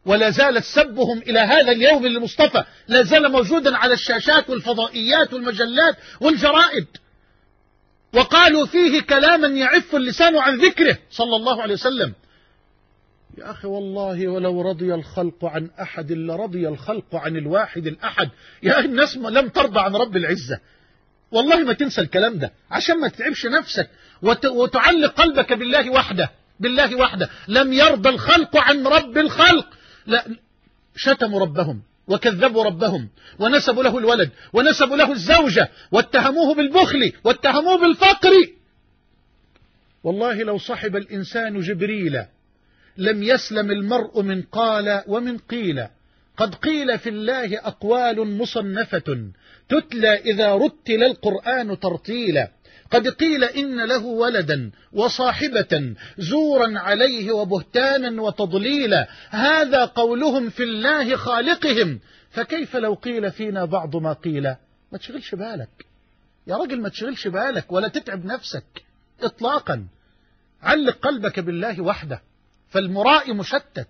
ولا زالت سبهم إلى هذا اليوم المصطفى لا زال موجودا على الشاشات والفضائيات والمجلات والجرائد، وقالوا فيه كلاما يعف اللسان عن ذكره صلى الله عليه وسلم. يا أخي والله ولو رضي الخلق عن أحد لرضي الخلق عن الواحد الأحد. يا الناس لم ترضى عن رب العزة. والله ما تنسى الكلام ده عشان ما تتعبش نفسك وت... وتعلق قلبك بالله وحده. بالله وحده لم يرضى الخلق عن رب الخلق. لا، شتموا ربهم وكذبوا ربهم ونسبوا له الولد ونسبوا له الزوجة واتهموه بالبخل واتهموه بالفقر. والله لو صحب الإنسان جبريل لم يسلم المرء من قال ومن قيل. قد قيل في الله أقوال مصنفة تتلى إذا رتل القرآن ترتيلا. قد قيل إن له ولدا وصاحبة زورا عليه وبهتانا وتضليلا. هذا قولهم في الله خالقهم، فكيف لو قيل فينا بعض ما قيل. ما تشغلش بالك يا راجل، ما تشغلش بالك ولا تتعب نفسك إطلاقا. علق قلبك بالله وحده، فالمراء مشتت.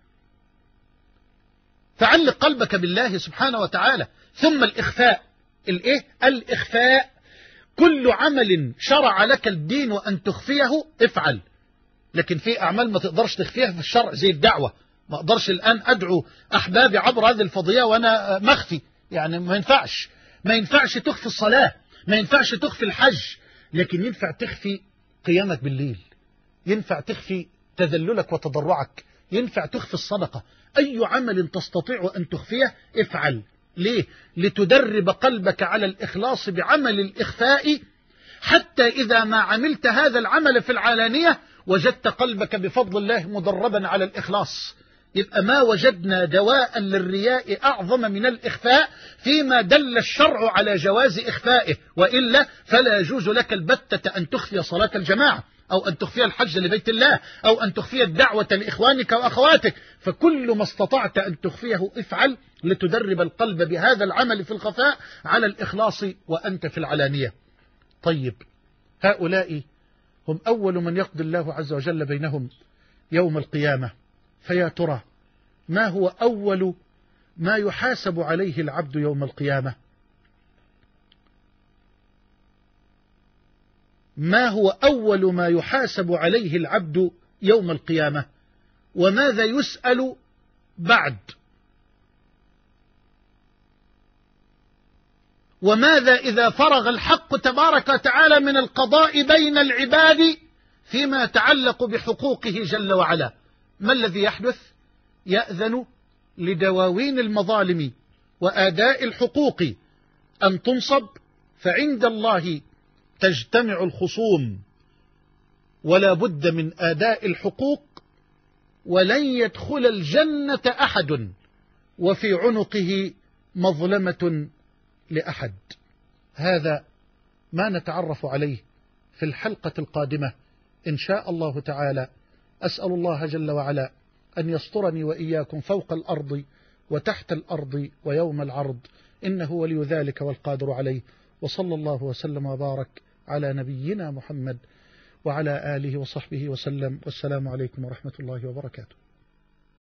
فعلق قلبك بالله سبحانه وتعالى. ثم الإخفاء. الإيه؟ الإخفاء. كل عمل شرع لك الدين وأن تخفيه افعل، لكن في أعمال ما تقدرش تخفيها في الشرع زي الدعوة. ما أقدرش الآن أدعو أحبابي عبر هذه الفضية وأنا مخفي، يعني ما ينفعش. ما ينفعش تخفي الصلاة، ما ينفعش تخفي الحج، لكن ينفع تخفي قيامك بالليل، ينفع تخفي تذللك وتضرعك، ينفع تخفي الصدقة. أي عمل تستطيع أن تخفيه افعل. ليه؟ لتدرب قلبك على الإخلاص بعمل الإخفاء، حتى إذا ما عملت هذا العمل في العلانية وجدت قلبك بفضل الله مدربا على الإخلاص. يبقى ما وجدنا دواء للرياء أعظم من الإخفاء، فيما دل الشرع على جواز إخفائه، وإلا فلا يجوز لك البتة أن تخفي صلاة الجماعة، أو أن تخفي الحج لبيت الله، أو أن تخفي الدعوة لإخوانك وأخواتك. فكل ما استطعت أن تخفيه افعل، لتدرب القلب بهذا العمل في الخفاء على الإخلاص وأنت في العلانية. طيب، هؤلاء هم أول من يقضي الله عز وجل بينهم يوم القيامة. فيا ترى ما هو أول ما يحاسب عليه العبد يوم القيامة؟ ما هو أول ما يحاسب عليه العبد يوم القيامة؟ وماذا يسأل بعد؟ وماذا إذا فرغ الحق تبارك وتعالى من القضاء بين العباد فيما يتعلق بحقوقه جل وعلا؟ ما الذي يحدث؟ يأذن لدواوين المظالم وآداء الحقوق أن تنصب، فعند الله تجتمع الخصوم، ولا بد من آداء الحقوق، ولن يدخل الجنة أحد وفي عنقه مظلمة لأحد. هذا ما نتعرف عليه في الحلقة القادمة إن شاء الله تعالى. أسأل الله جل وعلا أن يسترني وإياكم فوق الأرض وتحت الأرض ويوم العرض، إنه ولي ذلك والقادر عليه. وصلى الله وسلم وبارك على نبينا محمد وعلى آله وصحبه وسلم، والسلام عليكم ورحمة الله وبركاته.